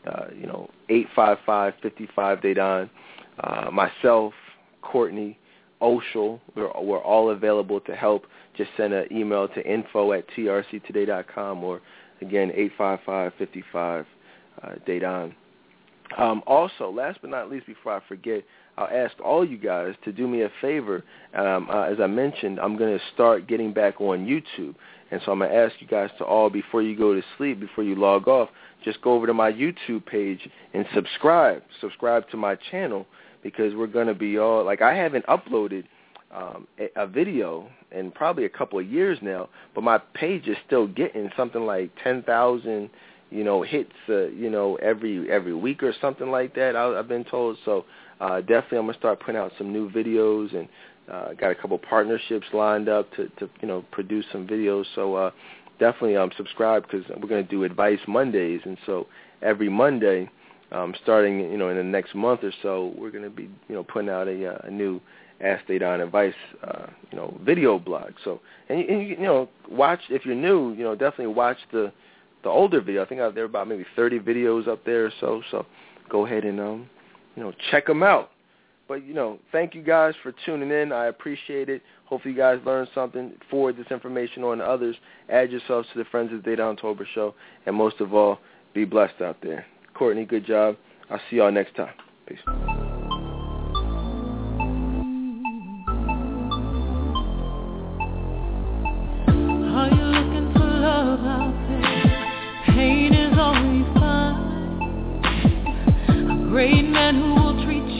855-55-DADON. Myself, Courtney, Oshel, we're all available to help. Just send an email to info@trctoday.com, or again 855-55-DADON. Also, last but not least, before I forget, I'll ask all you guys to do me a favor. As I mentioned, I'm going to start getting back on YouTube. And so I'm going to ask you guys to all, before you go to sleep, before you log off, just go over to my YouTube page and subscribe. Subscribe to my channel, because we're going to be all, I haven't uploaded a video in probably a couple of years now, but my page is still getting something like 10,000 hits, every week or something like that, I've been told. So definitely I'm going to start putting out some new videos, and got a couple partnerships lined up to produce some videos. So definitely subscribe, because we're going to do Advice Mondays. And so every Monday, starting in the next month or so, we're going to be putting out a new Ask Dedan Advice video blog. So and watch, if you're new, definitely watch the older video. I think there are about maybe 30 videos up there or so. So go ahead and check them out. But thank you guys for tuning in. I appreciate it. Hopefully you guys learned something. Forward this information on to others. Add yourselves to the Friends of the Dedan Tolbert Show, and most of all, be blessed out there. Courtney, good job. I'll see y'all next time. Peace. Are you looking for love out there? Pain is all you find. A great man who will treat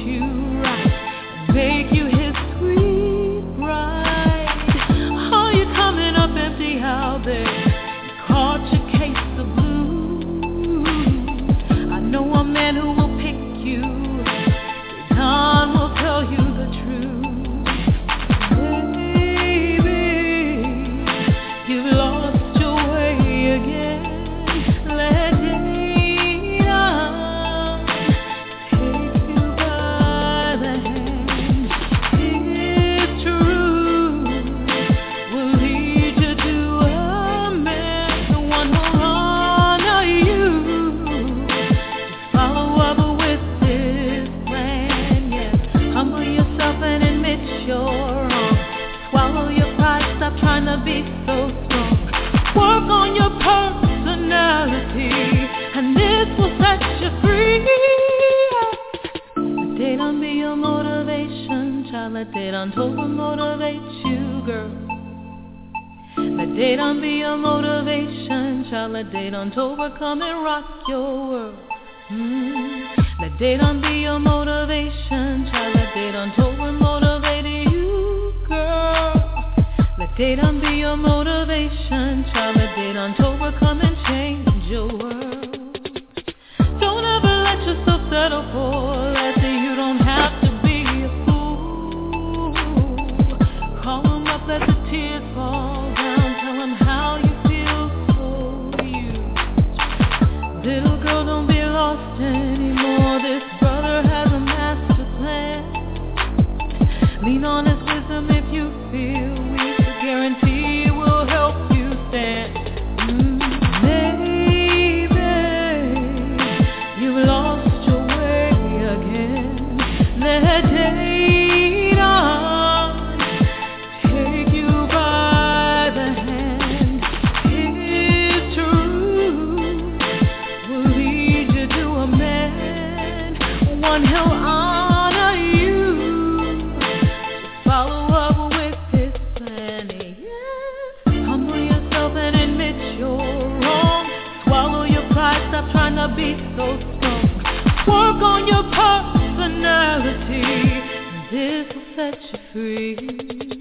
let date October motivate you, girl. Let date on be your motivation, child. Let date October come and rock your world. Let date on be your motivation, child. Let date October motivate you, girl. Let date on be your motivation, child. Let date October come and change your world. Don't ever let yourself settle for less. You don't have to be a fool. Call them up, let the tears fall down. Tell them how you feel so used. Little girl, don't be lost anymore. This brother has a master plan. Lean on his wisdom if you feel weak. The guarantee will help you stand. You've lost your way again. Let date on take you by the hand. His truth will lead you to a man, one he'll honor you. Just follow up with his plan. Yes. Humble yourself and admit you're wrong. Swallow your pride, stop trying to be so strong. Work on your personality, and this will set you free.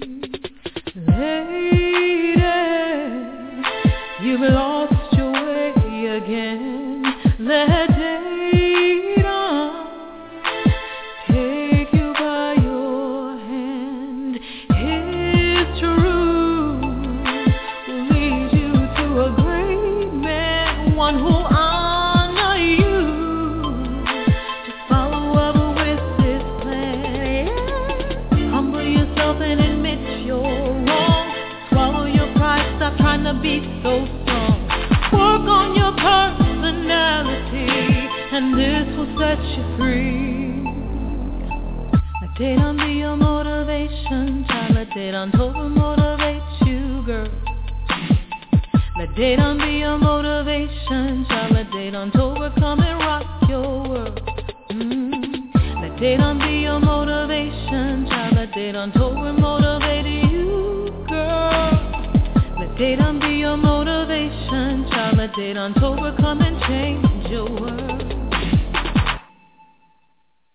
Lady, you've lost your way again. Let date on take you by your hand. His truth will lead you to a great man, one who honor you. Just follow up with this plan. Humble yourself and admit you're wrong. Swallow your pride, stop trying to be so strong. Work on your personality, and this will set you free. Let date on be your motivation, child. Let date October motivate you, girl. Let date on be your motivation, child. Let date October come and rock your world. Let date on be your motivation, child. Let date October motivate you, girl. Let date on be your motivation, child. Let date October come and change your world.